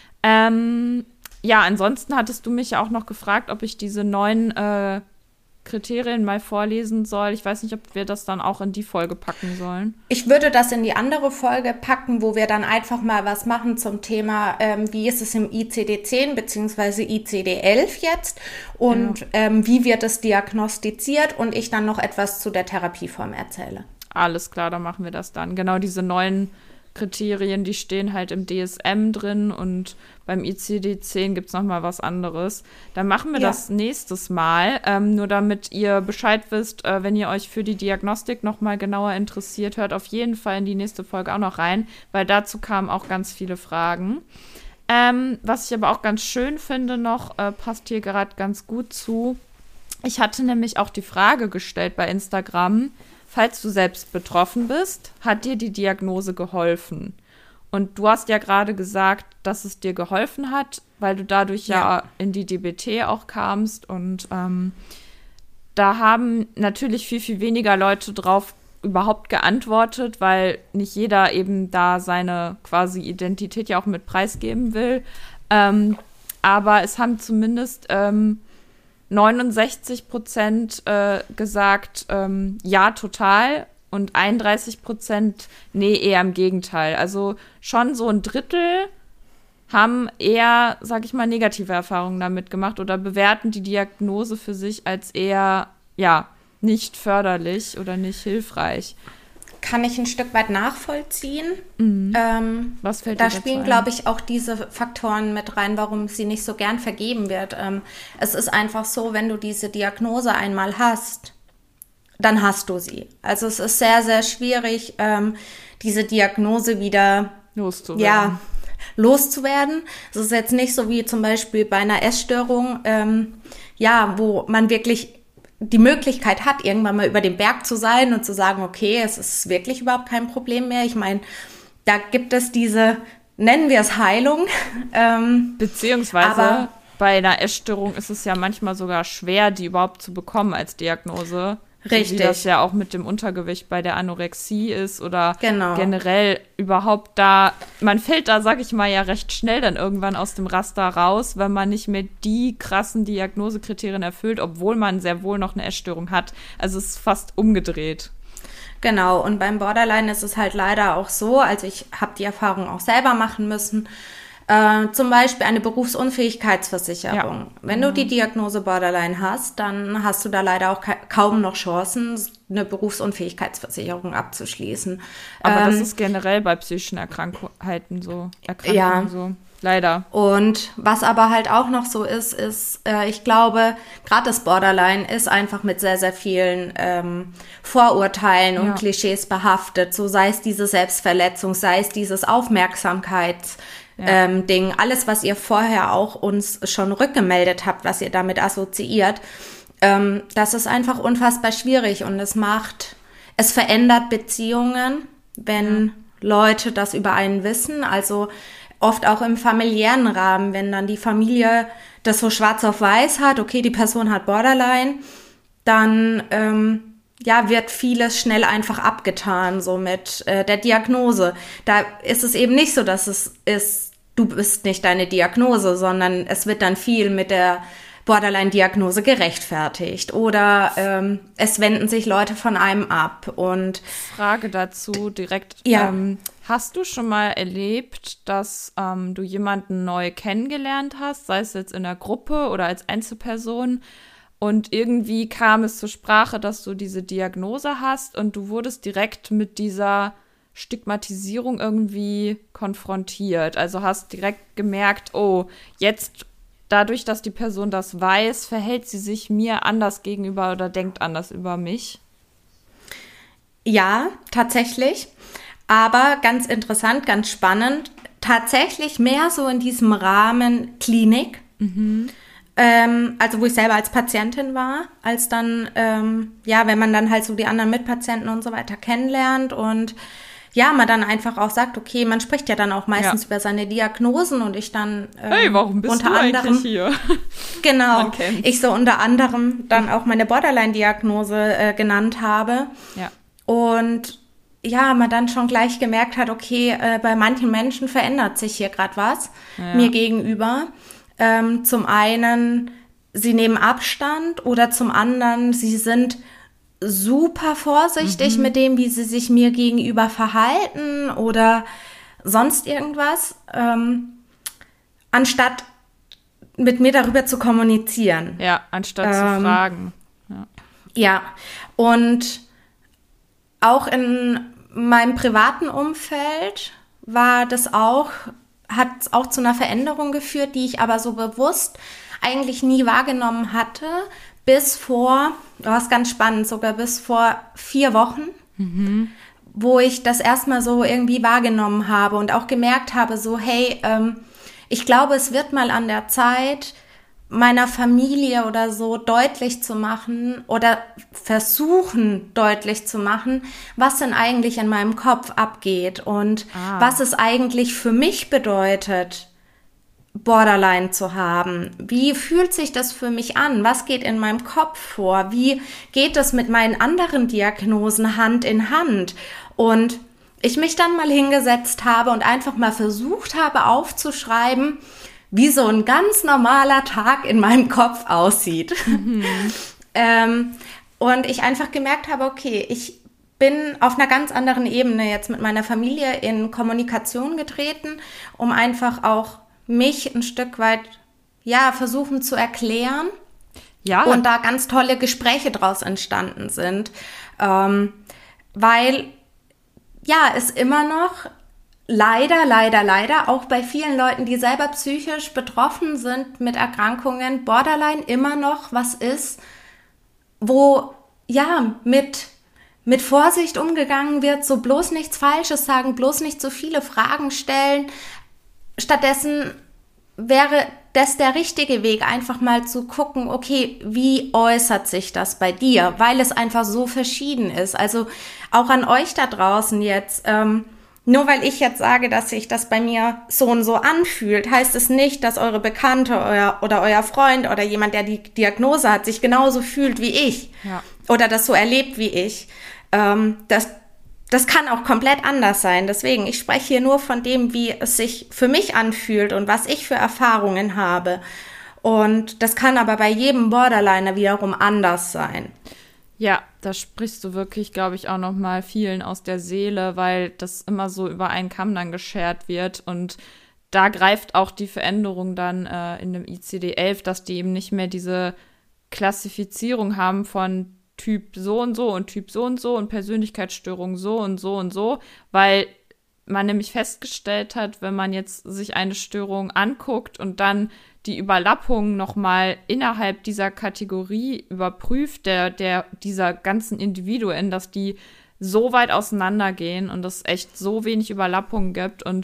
Ähm, ja, ansonsten hattest du mich ja auch noch gefragt, ob ich diese neuen äh, Kriterien mal vorlesen soll. Ich weiß nicht, ob wir das dann auch in die Folge packen sollen. Ich würde das in die andere Folge packen, wo wir dann einfach mal was machen zum Thema, ähm, wie ist es im I C D zehn bzw. I C D elf jetzt und Ja. ähm, wie wird es diagnostiziert und ich dann noch etwas zu der Therapieform erzähle. Alles klar, dann machen wir das dann. Genau diese neuen Kriterien, die stehen halt im D S M drin und beim I C D zehn gibt es nochmal was anderes. Dann machen wir Ja. das nächstes Mal, ähm, nur damit ihr Bescheid wisst, äh, wenn ihr euch für die Diagnostik nochmal genauer interessiert, hört auf jeden Fall in die nächste Folge auch noch rein, weil dazu kamen auch ganz viele Fragen. Ähm, was ich aber auch ganz schön finde noch, äh, passt hier gerade ganz gut zu. Ich hatte nämlich auch die Frage gestellt bei Instagram, falls du selbst betroffen bist, hat dir die Diagnose geholfen? Und du hast ja gerade gesagt, dass es dir geholfen hat, weil du dadurch ja, Ja. in die D B T auch kamst. Und ähm, da haben natürlich viel, viel weniger Leute drauf überhaupt geantwortet, weil nicht jeder eben da seine quasi Identität ja auch mit preisgeben will. Ähm, aber es haben zumindest ähm, neunundsechzig Prozent äh, gesagt, ähm, ja, total. Und einunddreißig Prozent, nee, eher im Gegenteil. Also schon so ein Drittel haben eher, sag ich mal, negative Erfahrungen damit gemacht oder bewerten die Diagnose für sich als eher, ja, nicht förderlich oder nicht hilfreich. Kann ich ein Stück weit nachvollziehen. Mhm. Ähm, Was fällt da dir dazu spielen, ein? glaube ich, auch diese Faktoren mit rein, warum sie nicht so gern vergeben wird. Ähm, es ist einfach so, wenn du diese Diagnose einmal hast, dann hast du sie. Also es ist sehr, sehr schwierig, ähm, diese Diagnose wieder Loszuwerden. ja, loszuwerden. Es ist jetzt nicht so wie zum Beispiel bei einer Essstörung, ähm, ja, wo man wirklich die Möglichkeit hat, irgendwann mal über den Berg zu sein und zu sagen, okay, es ist wirklich überhaupt kein Problem mehr. Ich meine, da gibt es diese, nennen wir es Heilung. Ähm, Beziehungsweise aber- bei einer Essstörung ist es ja manchmal sogar schwer, die überhaupt zu bekommen als Diagnose. So Richtig. wie das ja auch mit dem Untergewicht bei der Anorexie ist oder Genau. generell überhaupt da, man fällt da, sag ich mal, ja recht schnell dann irgendwann aus dem Raster raus, wenn man nicht mehr die krassen Diagnosekriterien erfüllt, obwohl man sehr wohl noch eine Essstörung hat. Also es ist fast umgedreht. Genau, und beim Borderline ist es halt leider auch so, also ich habe die Erfahrung auch selber machen müssen, äh, zum Beispiel eine Berufsunfähigkeitsversicherung. Ja. Wenn du die Diagnose Borderline hast, dann hast du da leider auch ka- kaum noch Chancen, eine Berufsunfähigkeitsversicherung abzuschließen. Aber das Ähm, ist generell bei psychischen Erkrankheiten so. Erkrankungen Ja. so. Leider. Und was aber halt auch noch so ist, ist, äh, ich glaube, gerade das Borderline ist einfach mit sehr, sehr vielen ähm, Vorurteilen und Ja. Klischees behaftet. So sei es diese Selbstverletzung, sei es dieses Aufmerksamkeits- Ja. ähm, Ding, alles, was ihr vorher auch uns schon rückgemeldet habt, was ihr damit assoziiert, ähm, das ist einfach unfassbar schwierig und es macht, es verändert Beziehungen, wenn Leute das über einen wissen, also oft auch im familiären Rahmen, wenn dann die Familie das so schwarz auf weiß hat, okay, die Person hat Borderline, dann ähm, ja, wird vieles schnell einfach abgetan, so mit äh, der Diagnose. Da ist es eben nicht so, dass es ist, du bist nicht deine Diagnose, sondern es wird dann viel mit der Borderline-Diagnose gerechtfertigt. Oder ähm, es wenden sich Leute von einem ab. Und Frage dazu direkt. Ja. Ähm, hast du schon mal erlebt, dass ähm, du jemanden neu kennengelernt hast, sei es jetzt in der Gruppe oder als Einzelperson, und irgendwie kam es zur Sprache, dass du diese Diagnose hast und du wurdest direkt mit dieser Stigmatisierung irgendwie konfrontiert. Also hast direkt gemerkt, oh, jetzt dadurch, dass die Person das weiß, verhält sie sich mir anders gegenüber oder denkt anders über mich. Ja, tatsächlich. Aber ganz interessant, ganz spannend, tatsächlich mehr so in diesem Rahmen Klinik. Mhm. Ähm, also wo ich selber als Patientin war, als dann, ähm, ja, wenn man dann halt so die anderen Mitpatienten und so weiter kennenlernt und ja, man dann einfach auch sagt, okay, man spricht ja dann auch meistens ja. über seine Diagnosen und ich dann ähm, hey, warum bist unter du anderem eigentlich hier? Genau, ich so unter anderem dann auch meine Borderline-Diagnose äh, genannt habe. Ja. Und ja, man dann schon gleich gemerkt hat, okay, äh, bei manchen Menschen verändert sich hier gerade was ja. mir gegenüber. Ähm, zum einen, sie nehmen Abstand oder zum anderen, sie sind super vorsichtig mhm. mit dem, wie sie sich mir gegenüber verhalten oder sonst irgendwas, ähm, anstatt mit mir darüber zu kommunizieren. Ja, anstatt ähm, zu fragen. Ja. ja, und auch in meinem privaten Umfeld war das auch, hat es auch zu einer Veränderung geführt, die ich aber so bewusst eigentlich nie wahrgenommen hatte, bis vor, das ist ganz spannend, sogar bis vor vier Wochen, mhm. wo ich das erstmal so irgendwie wahrgenommen habe und auch gemerkt habe, so hey, ähm, ich glaube, es wird mal an der Zeit, meiner Familie oder so deutlich zu machen oder versuchen deutlich zu machen, was denn eigentlich in meinem Kopf abgeht und ah. was es eigentlich für mich bedeutet, Borderline zu haben. Wie fühlt sich das für mich an? Was geht in meinem Kopf vor? Wie geht es mit meinen anderen Diagnosen Hand in Hand? Und ich mich dann mal hingesetzt habe und einfach mal versucht habe aufzuschreiben, wie so ein ganz normaler Tag in meinem Kopf aussieht. Mhm. ähm, und ich einfach gemerkt habe, okay, ich bin auf einer ganz anderen Ebene jetzt mit meiner Familie in Kommunikation getreten, um einfach auch mich ein Stück weit, ja, versuchen zu erklären. Ja. Und da ganz tolle Gespräche draus entstanden sind. Ähm, weil, ja, es immer noch leider, leider, leider auch bei vielen Leuten, die selber psychisch betroffen sind mit Erkrankungen, Borderline immer noch was ist, wo, ja, mit, mit Vorsicht umgegangen wird, so bloß nichts Falsches sagen, bloß nicht so viele Fragen stellen. Stattdessen wäre das der richtige Weg, einfach mal zu gucken, okay, wie äußert sich das bei dir? Weil es einfach so verschieden ist. Also auch an euch da draußen jetzt, ähm, nur weil ich jetzt sage, dass sich das bei mir so und so anfühlt, heißt es nicht, dass eure Bekannte euer, oder euer Freund oder jemand, der die Diagnose hat, sich genauso fühlt wie ich ja. oder das so erlebt wie ich. Ähm, das Das kann auch komplett anders sein. Deswegen, ich spreche hier nur von dem, wie es sich für mich anfühlt und was ich für Erfahrungen habe. Und das kann aber bei jedem Borderliner wiederum anders sein. Ja, da sprichst du wirklich, glaube ich, auch noch mal vielen aus der Seele, weil das immer so über einen Kamm dann geschert wird. Und da greift auch die Veränderung dann äh, in dem I C D elf, dass die eben nicht mehr diese Klassifizierung haben von Typ so und so und Typ so und so und Persönlichkeitsstörung so und so und so, weil man nämlich festgestellt hat, wenn man jetzt sich eine Störung anguckt und dann die Überlappung nochmal innerhalb dieser Kategorie überprüft, der, der, dieser ganzen Individuen, dass die so weit auseinandergehen und es echt so wenig Überlappungen gibt und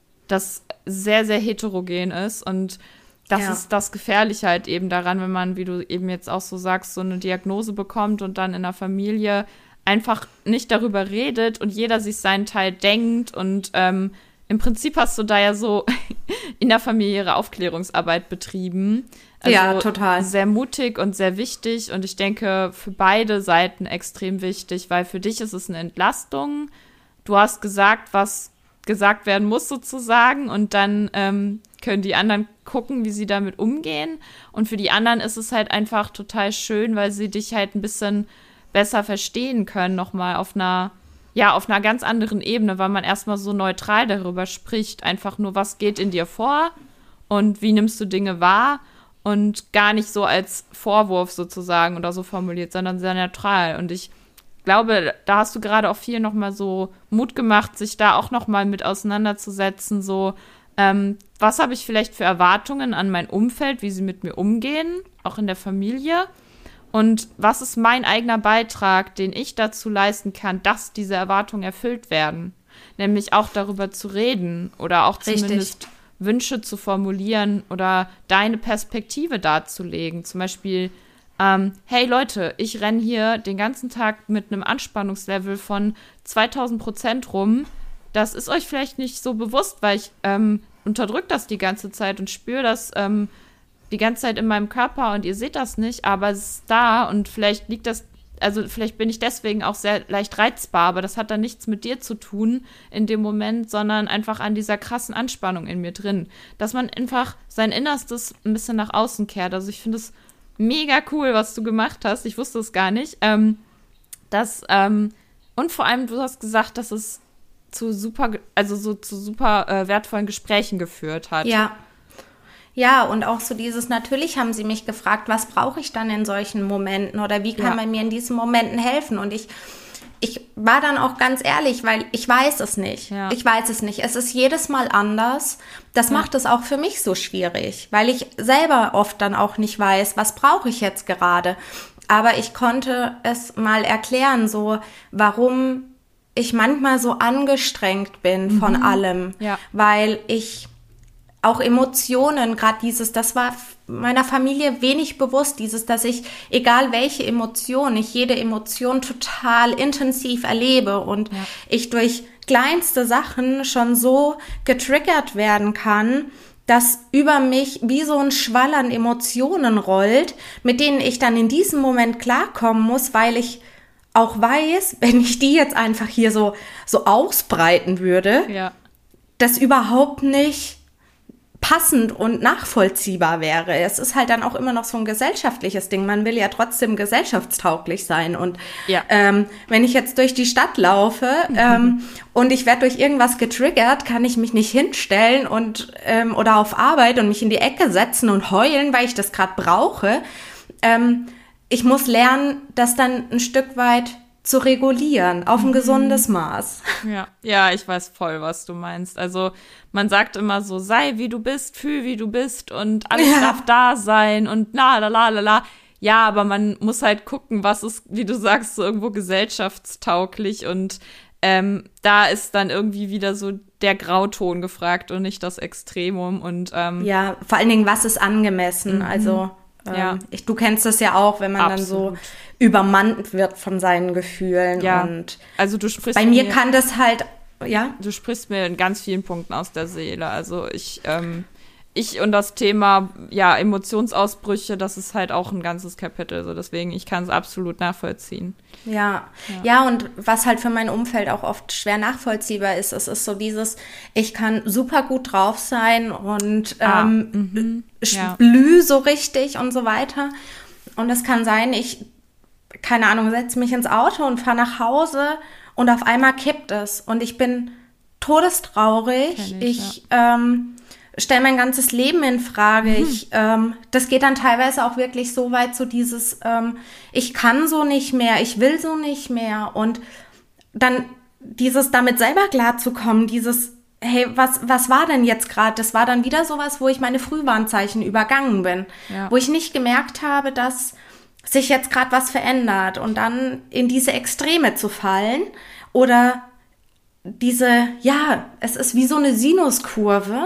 das sehr, sehr heterogen ist und das ja. ist das Gefährliche halt eben daran, wenn man, wie du eben jetzt auch so sagst, so eine Diagnose bekommt und dann in der Familie einfach nicht darüber redet und jeder sich seinen Teil denkt und ähm, im Prinzip hast du da ja so innerfamiliäre Aufklärungsarbeit betrieben. Also ja, total. Sehr mutig und sehr wichtig und ich denke für beide Seiten extrem wichtig, weil für dich ist es eine Entlastung. Du hast gesagt, was gesagt werden muss sozusagen und dann ähm, können die anderen gucken, wie sie damit umgehen. Und für die anderen ist es halt einfach total schön, weil sie dich halt ein bisschen besser verstehen können, nochmal auf einer, ja, auf einer ganz anderen Ebene, weil man erstmal so neutral darüber spricht. Einfach nur, was geht in dir vor und wie nimmst du Dinge wahr und gar nicht so als Vorwurf sozusagen oder so formuliert, sondern sehr neutral. Und ich glaube, da hast du gerade auch viel nochmal so Mut gemacht, sich da auch nochmal mit auseinanderzusetzen, so ähm, was habe ich vielleicht für Erwartungen an mein Umfeld, wie sie mit mir umgehen, auch in der Familie, und was ist mein eigener Beitrag, den ich dazu leisten kann, dass diese Erwartungen erfüllt werden, nämlich auch darüber zu reden oder auch Richtig. Zumindest Wünsche zu formulieren oder deine Perspektive darzulegen, zum Beispiel Ähm, hey Leute, ich renne hier den ganzen Tag mit einem Anspannungslevel von zweitausend Prozent rum. Das ist euch vielleicht nicht so bewusst, weil ich ähm, unterdrücke das die ganze Zeit und spüre das ähm, die ganze Zeit in meinem Körper und ihr seht das nicht, aber es ist da und vielleicht liegt das, also vielleicht bin ich deswegen auch sehr leicht reizbar, aber das hat dann nichts mit dir zu tun in dem Moment, sondern einfach an dieser krassen Anspannung in mir drin. Dass man einfach sein Innerstes ein bisschen nach außen kehrt. Also ich finde es mega cool, was du gemacht hast. Ich wusste es gar nicht. Ähm, das, ähm, und vor allem, du hast gesagt, dass es zu super, also so zu super äh, wertvollen Gesprächen geführt hat. Ja. Ja, und auch so dieses, natürlich haben sie mich gefragt, was brauche ich dann in solchen Momenten oder wie kann Ja. man mir in diesen Momenten helfen? Und ich, ich war dann auch ganz ehrlich, weil ich weiß es nicht. Ja. Ich weiß es nicht. Es ist jedes Mal anders. Das Ja. macht es auch für mich so schwierig, weil ich selber oft dann auch nicht weiß, was brauche ich jetzt gerade. Aber ich konnte es mal erklären, so warum ich manchmal so angestrengt bin von allem, Ja. weil ich auch Emotionen, gerade dieses, das war meiner Familie wenig bewusst, dieses, dass ich, egal welche Emotion, ich jede Emotion total intensiv erlebe und Ja. ich durch kleinste Sachen schon so getriggert werden kann, dass über mich wie so ein Schwall an Emotionen rollt, mit denen ich dann in diesem Moment klarkommen muss, weil ich auch weiß, wenn ich die jetzt einfach hier so, so ausbreiten würde, Ja. das überhaupt nicht passend und nachvollziehbar wäre. Es ist halt dann auch immer noch so ein gesellschaftliches Ding. Man will ja trotzdem gesellschaftstauglich sein. Und Ja. ähm, wenn ich jetzt durch die Stadt laufe ähm, und ich werde durch irgendwas getriggert, kann ich mich nicht hinstellen und ähm, oder auf Arbeit und mich in die Ecke setzen und heulen, weil ich das gerade brauche. Ähm, ich muss lernen, das dann ein Stück weit zu regulieren, auf ein gesundes Maß. Ja, ja, ich weiß voll, was du meinst. Also man sagt immer so, sei wie du bist, fühl wie du bist und alles Ja. darf da sein und la la la la la. Ja, aber man muss halt gucken, was ist, wie du sagst, so irgendwo gesellschaftstauglich und ähm, da ist dann irgendwie wieder so der Grauton gefragt und nicht das Extremum und ähm, Ja, vor allen Dingen, was ist angemessen? Also ähm, Ja. ich, du kennst das ja auch, wenn man Absolut. dann so übermannt wird von seinen Gefühlen. ja, Und also du sprichst bei mir kann das halt, ja, du sprichst mir in ganz vielen Punkten aus der Seele. Also ich, ähm, ich und das Thema, ja, Emotionsausbrüche, das ist halt auch ein ganzes Kapitel. So deswegen, ich kann es absolut nachvollziehen. ja, ja, und was halt für mein Umfeld auch oft schwer nachvollziehbar ist, es ist so dieses, ich kann super gut drauf sein und Ah, ähm, ja. blüh so richtig und so weiter. Und es kann sein, ich, keine Ahnung, setze mich ins Auto und fahre nach Hause und auf einmal kippt es und ich bin todestraurig. Kenn Ich, ich, ich ähm, stelle mein ganzes Leben in Frage. Mhm. Ich, ähm, das geht dann teilweise auch wirklich so weit, so dieses, ähm, ich kann so nicht mehr, ich will so nicht mehr. Und dann dieses damit selber klarzukommen, dieses, hey, was, was war denn jetzt gerade? Das war dann wieder sowas, wo ich meine Frühwarnzeichen übergangen bin. Ja. Wo ich nicht gemerkt habe, dass sich jetzt gerade was verändert und dann in diese Extreme zu fallen oder diese, ja, es ist wie so eine Sinuskurve.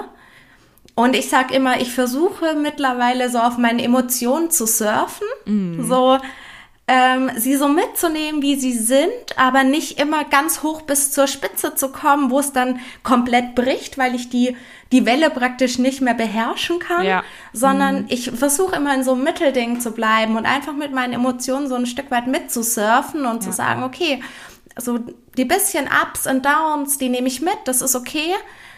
Und ich sag immer, ich versuche mittlerweile so auf meine Emotionen zu surfen, so ähm, sie so mitzunehmen, wie sie sind, aber nicht immer ganz hoch bis zur Spitze zu kommen, wo es dann komplett bricht, weil ich die, die Welle praktisch nicht mehr beherrschen kann, Ja. sondern ich versuche immer in so einem Mittelding zu bleiben und einfach mit meinen Emotionen so ein Stück weit mitzusurfen und zu sagen, okay, so die bisschen Ups und Downs, die nehme ich mit, das ist okay.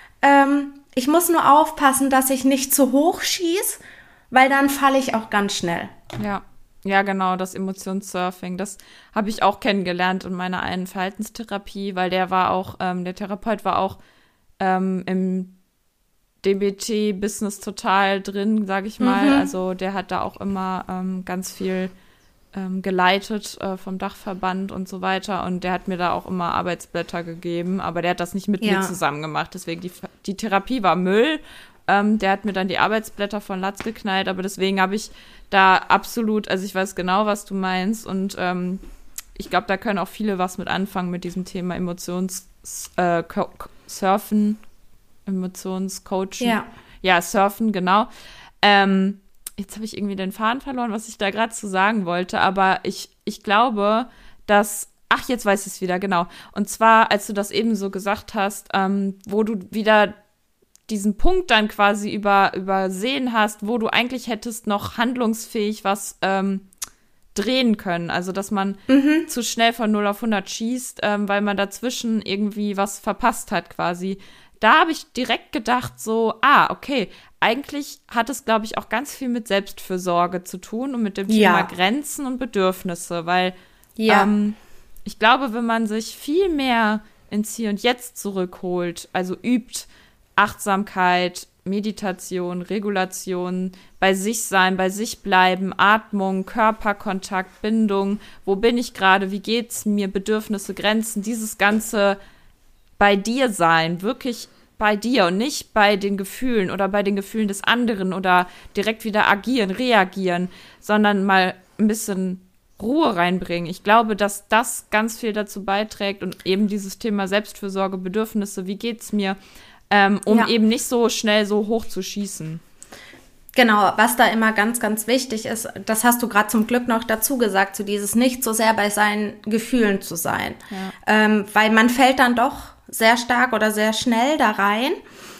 Ähm, ich muss nur aufpassen, dass ich nicht zu hoch schieße, weil dann falle ich auch ganz schnell. Ja, ja, genau, das Emotionssurfing, das habe ich auch kennengelernt in meiner einen Verhaltenstherapie, weil der war auch, ähm, der Therapeut war auch ähm, im D B T-Business total drin, sage ich mal. Mhm. Also der hat da auch immer ähm, ganz viel ähm, geleitet äh, vom Dachverband und so weiter. Und der hat mir da auch immer Arbeitsblätter gegeben, aber der hat das nicht mit ja. mir zusammen gemacht. Deswegen, die, die Therapie war Müll. Ähm, der hat mir dann die Arbeitsblätter von Latz geknallt, aber deswegen habe ich da absolut, also ich weiß genau, was du meinst. Und ähm, ich glaube, da können auch viele was mit anfangen mit diesem Thema Emotions äh, Co- Surfen, Emotionscoaching. Ja. ja, Surfen, genau. Ähm, jetzt habe ich irgendwie den Faden verloren, was ich da gerade zu sagen wollte, aber ich, ich glaube, dass, ach, jetzt weiß ich es wieder, genau. Und zwar, als du das eben so gesagt hast, ähm, wo du wieder diesen Punkt dann quasi über, übersehen hast, wo du eigentlich hättest noch handlungsfähig was ähm, drehen können. Also, dass man mhm. zu schnell von null auf hundert schießt, ähm, weil man dazwischen irgendwie was verpasst hat quasi. Da habe ich direkt gedacht so, ah, okay, eigentlich hat es, glaube ich, auch ganz viel mit Selbstfürsorge zu tun und mit dem Thema ja. Grenzen und Bedürfnisse, weil ja. ähm, ich glaube, wenn man sich viel mehr ins Hier und Jetzt zurückholt, also übt Achtsamkeit, Meditation, Regulation, bei sich sein, bei sich bleiben, Atmung, Körperkontakt, Bindung, wo bin ich gerade, wie geht's mir, Bedürfnisse, Grenzen, dieses ganze bei dir sein, wirklich bei dir und nicht bei den Gefühlen oder bei den Gefühlen des anderen oder direkt wieder agieren, reagieren, sondern mal ein bisschen Ruhe reinbringen. Ich glaube, dass das ganz viel dazu beiträgt und eben dieses Thema Selbstfürsorge, Bedürfnisse, wie geht's mir, ähm, um ja. eben nicht so schnell so hoch zu schießen. Genau, was da immer ganz, ganz wichtig ist, das hast du gerade zum Glück noch dazu gesagt, so dieses nicht so sehr bei seinen Gefühlen zu sein. Ja. Ähm, weil man fällt dann doch sehr stark oder sehr schnell da rein.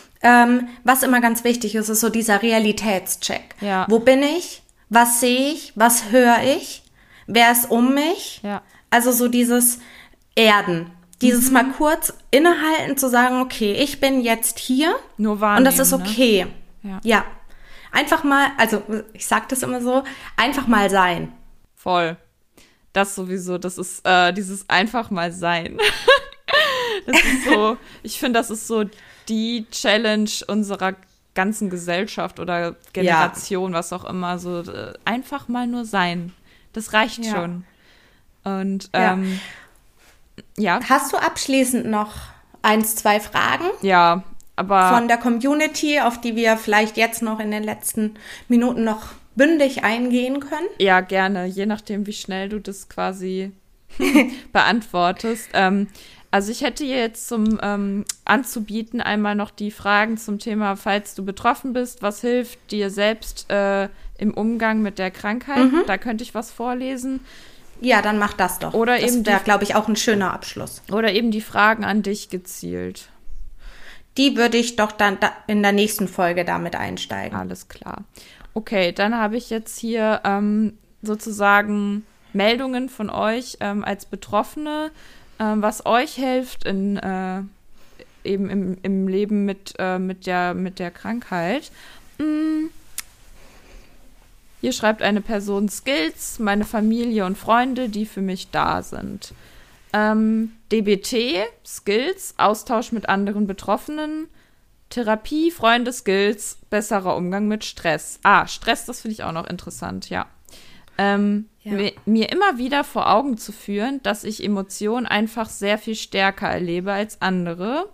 Ähm, was immer ganz wichtig ist, ist so dieser Realitätscheck. Ja. Wo bin ich? Was sehe ich? Was höre ich? Wer ist um mich? Ja. Also so dieses Erden. Dieses mhm. mal kurz innehalten, zu sagen, okay, ich bin jetzt hier. Nur wahrnehmen, und das ist okay. Ne? Ja. ja. Einfach mal, also ich sag das immer so, einfach mal sein. Voll. Das sowieso, das ist äh, dieses einfach mal sein. Das ist so, ich finde, das ist so die Challenge unserer ganzen Gesellschaft oder Generation, ja. was auch immer, so äh, einfach mal nur sein. Das reicht ja. schon. Und ähm, ja. ja. Hast du abschließend noch eins, zwei Fragen? Ja, aber von der Community, auf die wir vielleicht jetzt noch in den letzten Minuten noch bündig eingehen können? Ja, gerne, je nachdem, wie schnell du das quasi beantwortest. Ähm, also ich hätte jetzt zum ähm, anzubieten einmal noch die Fragen zum Thema, falls du betroffen bist, was hilft dir selbst äh, im Umgang mit der Krankheit? Mhm. Da könnte ich was vorlesen. Ja, dann mach das doch. Oder das wäre, glaube ich, auch ein schöner Abschluss. Oder eben die Fragen an dich gezielt. Die würde ich doch dann da in der nächsten Folge damit einsteigen. Alles klar. Okay, dann habe ich jetzt hier ähm, sozusagen Meldungen von euch ähm, als Betroffene, ähm, was euch hilft in äh, eben im, im Leben mit, äh, mit, der, mit der Krankheit. Hm. Hier schreibt eine Person Skills, meine Familie und Freunde, die für mich da sind. Ähm, D B T, Skills, Austausch mit anderen Betroffenen, Therapie, Freunde, Skills, besserer Umgang mit Stress. Ah, Stress, das finde ich auch noch interessant, ja. Ähm, ja. Mir, mir immer wieder vor Augen zu führen, dass ich Emotionen einfach sehr viel stärker erlebe als andere.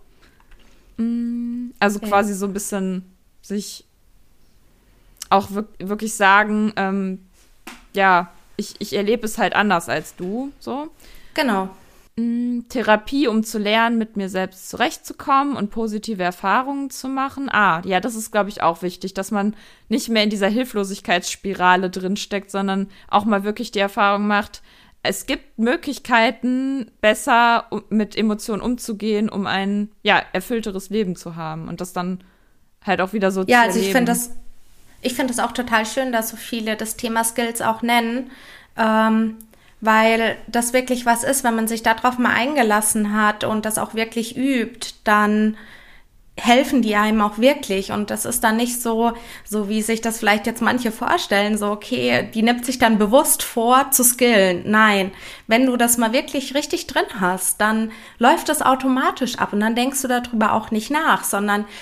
Also okay. quasi so ein bisschen sich auch wir- wirklich sagen, ähm, ja, ich, ich erlebe es halt anders als du, so. Genau. Therapie, um zu lernen, mit mir selbst zurechtzukommen und positive Erfahrungen zu machen. Ah, ja, das ist, glaube ich, auch wichtig, dass man nicht mehr in dieser Hilflosigkeitsspirale drinsteckt, sondern auch mal wirklich die Erfahrung macht, es gibt Möglichkeiten, besser mit Emotionen umzugehen, um ein, ja, erfüllteres Leben zu haben und das dann halt auch wieder so ja, zu also ich erleben. finde das, ich finde das auch total schön, dass so viele das Thema Skills auch nennen, ähm, weil das wirklich was ist, wenn man sich darauf mal eingelassen hat und das auch wirklich übt, dann helfen die einem auch wirklich. Und das ist dann nicht so, so wie sich das vielleicht jetzt manche vorstellen, so okay, die nimmt sich dann bewusst vor, zu skillen. Nein, wenn du das mal wirklich richtig drin hast, dann läuft das automatisch ab und dann denkst du darüber auch nicht nach, sondern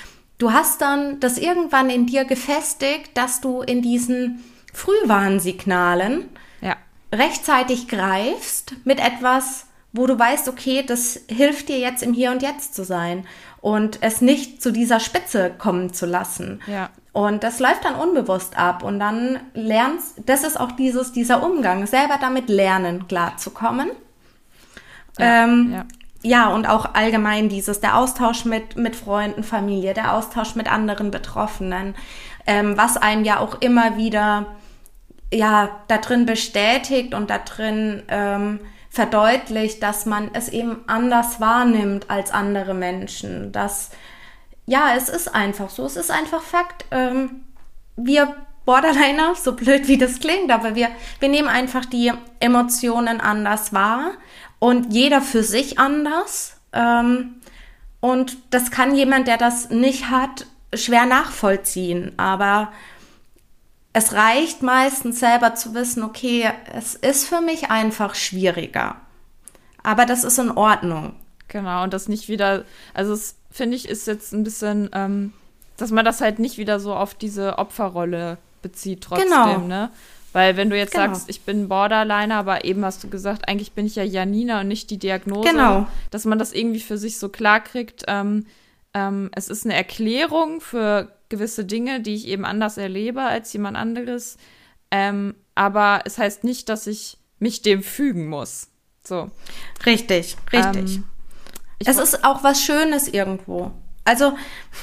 du hast dann das irgendwann in dir gefestigt, dass du in diesen Frühwarnsignalen ja. rechtzeitig greifst mit etwas, wo du weißt, okay, das hilft dir jetzt im Hier und Jetzt zu sein und es nicht zu dieser Spitze kommen zu lassen. Ja. Und das läuft dann unbewusst ab und dann lernst, das ist auch dieses, dieser Umgang, selber damit lernen, klarzukommen. Ja, ähm, ja. ja, und auch allgemein dieses, der Austausch mit, mit Freunden, Familie, der Austausch mit anderen Betroffenen, ähm, was einem ja auch immer wieder, ja, da drin bestätigt und da drin, ähm, verdeutlicht, dass man es eben anders wahrnimmt als andere Menschen. Dass, ja, es ist einfach so, es ist einfach Fakt. Ähm, wir Borderliner, so blöd wie das klingt, aber wir, wir nehmen einfach die Emotionen anders wahr und jeder für sich anders. Ähm, und das kann jemand, der das nicht hat, schwer nachvollziehen. Aber es reicht meistens selber zu wissen, okay, es ist für mich einfach schwieriger. Aber das ist in Ordnung. Genau, und das nicht wieder, also es finde ich, ist jetzt ein bisschen, ähm, dass man das halt nicht wieder so auf diese Opferrolle bezieht trotzdem, genau. ne? Weil wenn du jetzt genau. sagst, ich bin Borderliner, aber eben hast du gesagt, eigentlich bin ich ja Janina und nicht die Diagnose, genau. dass man das irgendwie für sich so klar kriegt, ähm, ähm, es ist eine Erklärung für gewisse Dinge, die ich eben anders erlebe als jemand anderes. Ähm, aber es heißt nicht, dass ich mich dem fügen muss. So. Richtig, richtig. Ähm, es ist auch was Schönes irgendwo. Also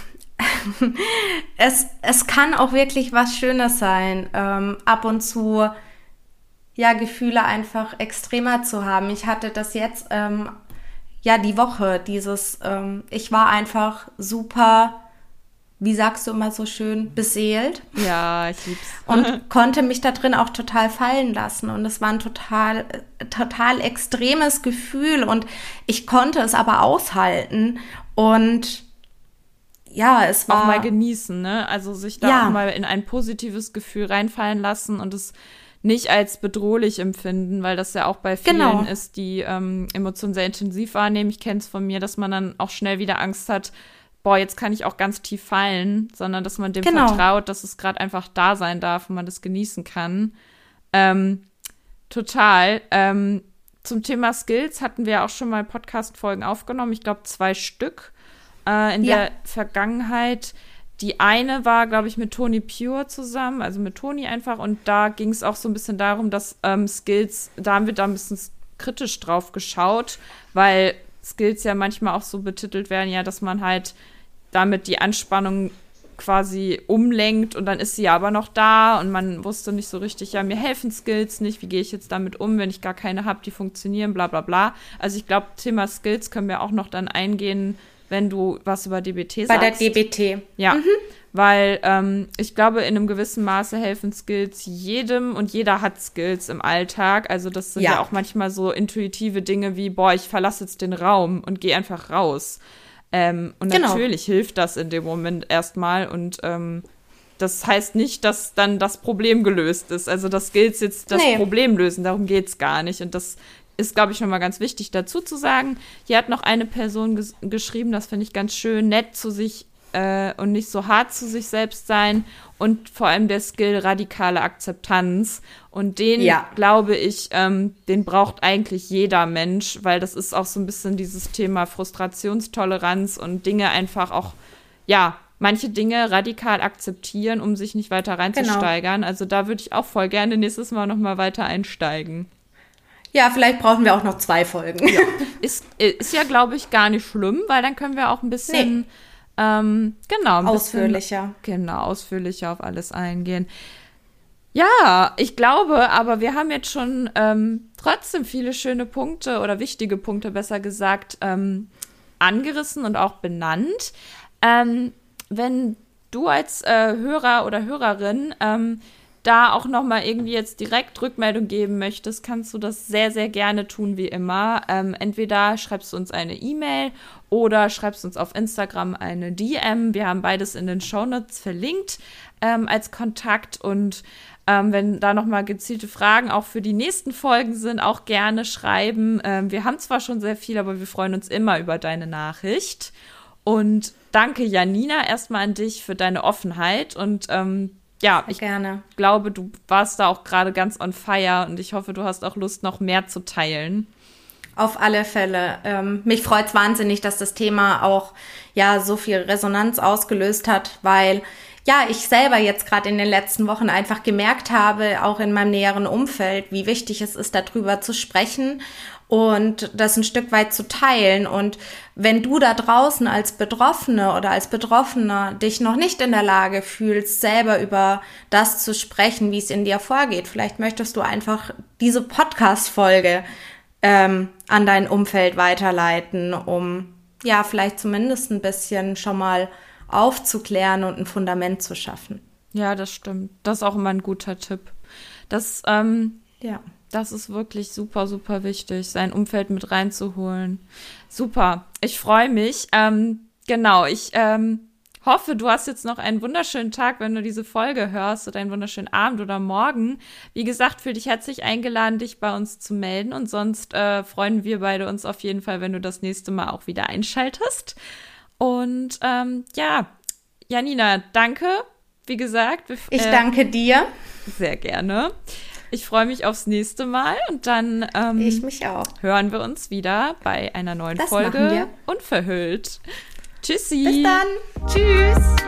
es, es kann auch wirklich was Schönes sein, ähm, ab und zu ja Gefühle einfach extremer zu haben. Ich hatte das jetzt ähm, ja die Woche, dieses, ähm, ich war einfach super, wie sagst du immer so schön, beseelt. Ja, ich lieb's. Und konnte mich da drin auch total fallen lassen. Und es war ein total, total extremes Gefühl. Und ich konnte es aber aushalten. Und ja, es war... Auch mal genießen, ne? Also sich da ja. auch mal in ein positives Gefühl reinfallen lassen und es nicht als bedrohlich empfinden, weil das ja auch bei vielen genau. ist, die ähm, Emotionen sehr intensiv wahrnehmen. Ich kenne es von mir, dass man dann auch schnell wieder Angst hat, boah, jetzt kann ich auch ganz tief fallen, sondern dass man dem genau. vertraut, dass es gerade einfach da sein darf und man das genießen kann. Ähm, total. Ähm, zum Thema Skills hatten wir auch schon mal Podcast-Folgen aufgenommen. Ich glaube, zwei Stück äh, in ja. der Vergangenheit. Die eine war, glaube ich, mit Toni Pure zusammen, also mit Toni einfach. Und da ging es auch so ein bisschen darum, dass ähm, Skills, da haben wir da ein bisschen kritisch drauf geschaut, weil Skills ja manchmal auch so betitelt werden, ja, dass man halt damit die Anspannung quasi umlenkt und dann ist sie ja aber noch da und man wusste nicht so richtig, ja, mir helfen Skills nicht, wie gehe ich jetzt damit um, wenn ich gar keine habe, die funktionieren, bla bla bla. Also ich glaube, Thema Skills können wir auch noch dann eingehen, wenn du was über D B T Bei sagst. der D B T. Ja, mhm. weil ähm, ich glaube, in einem gewissen Maße helfen Skills jedem und jeder hat Skills im Alltag. Also das sind ja, ja auch manchmal so intuitive Dinge wie, boah, ich verlasse jetzt den Raum und gehe einfach raus. Ähm, und genau. natürlich hilft das in dem Moment erstmal und ähm, das heißt nicht, dass dann das Problem gelöst ist. Also das Skills jetzt das nee. Problem lösen, darum geht's gar nicht. Und das ist, glaube ich, nochmal ganz wichtig dazu zu sagen. Hier hat noch eine Person ges- geschrieben, das finde ich ganz schön, nett zu sich äh, und nicht so hart zu sich selbst sein und vor allem der Skill radikale Akzeptanz. Und den, ja. glaube ich, ähm, den braucht eigentlich jeder Mensch, weil das ist auch so ein bisschen dieses Thema Frustrationstoleranz und Dinge einfach auch, ja, manche Dinge radikal akzeptieren, um sich nicht weiter reinzusteigern. Genau. Also da würde ich auch voll gerne nächstes Mal noch mal weiter einsteigen. Ja, vielleicht brauchen wir auch noch zwei Folgen. Ja. Ist, ist ja, glaube ich, gar nicht schlimm, weil dann können wir auch ein bisschen, nee. ähm, genau, ein ausführlicher. Bisschen, genau, ausführlicher auf alles eingehen. Ja, ich glaube, aber wir haben jetzt schon ähm, trotzdem viele schöne Punkte oder wichtige Punkte, besser gesagt, ähm, angerissen und auch benannt. Ähm, wenn du als äh, Hörer oder Hörerin ähm, da auch nochmal irgendwie jetzt direkt Rückmeldung geben möchtest, kannst du das sehr, sehr gerne tun, wie immer. Ähm, entweder schreibst du uns eine E-Mail oder schreibst uns auf Instagram eine D M. Wir haben beides in den Shownotes verlinkt ähm, als Kontakt. Und ähm, wenn da nochmal gezielte Fragen auch für die nächsten Folgen sind, auch gerne schreiben. Ähm, wir haben zwar schon sehr viel, aber wir freuen uns immer über deine Nachricht. Und danke, Janina, erstmal an dich für deine Offenheit. Und ähm, ja, Sehr ich gerne. glaube, du warst da auch gerade ganz on fire und ich hoffe, du hast auch Lust, noch mehr zu teilen. Auf alle Fälle. Ähm, mich freut's wahnsinnig, dass das Thema auch ja so viel Resonanz ausgelöst hat, weil ja ich selber jetzt gerade in den letzten Wochen einfach gemerkt habe, auch in meinem näheren Umfeld, wie wichtig es ist, darüber zu sprechen und das ein Stück weit zu teilen. Und wenn du da draußen als Betroffene oder als Betroffener dich noch nicht in der Lage fühlst, selber über das zu sprechen, wie es in dir vorgeht, vielleicht möchtest du einfach diese Podcast-Folge ähm, an dein Umfeld weiterleiten, um ja vielleicht zumindest ein bisschen schon mal aufzuklären und ein Fundament zu schaffen. Ja, das stimmt. Das ist auch immer ein guter Tipp. Das, ähm, Ja. das ist wirklich super, super wichtig, sein Umfeld mit reinzuholen. Super. Ich freue mich. Ähm, genau, ich ähm, hoffe, du hast jetzt noch einen wunderschönen Tag, wenn du diese Folge hörst, oder einen wunderschönen Abend oder Morgen. Wie gesagt, fühl dich herzlich eingeladen, dich bei uns zu melden. Und sonst äh, freuen wir beide uns auf jeden Fall, wenn du das nächste Mal auch wieder einschaltest. Und ähm, ja, Janina, danke. Wie gesagt. Wir, Ich äh, danke dir. Sehr gerne. Ich freue mich aufs nächste Mal und dann ähm, Ich mich auch. hören wir uns wieder bei einer neuen Das machen Folge wir. Unverhüllt. Tschüssi. Bis dann. Tschüss.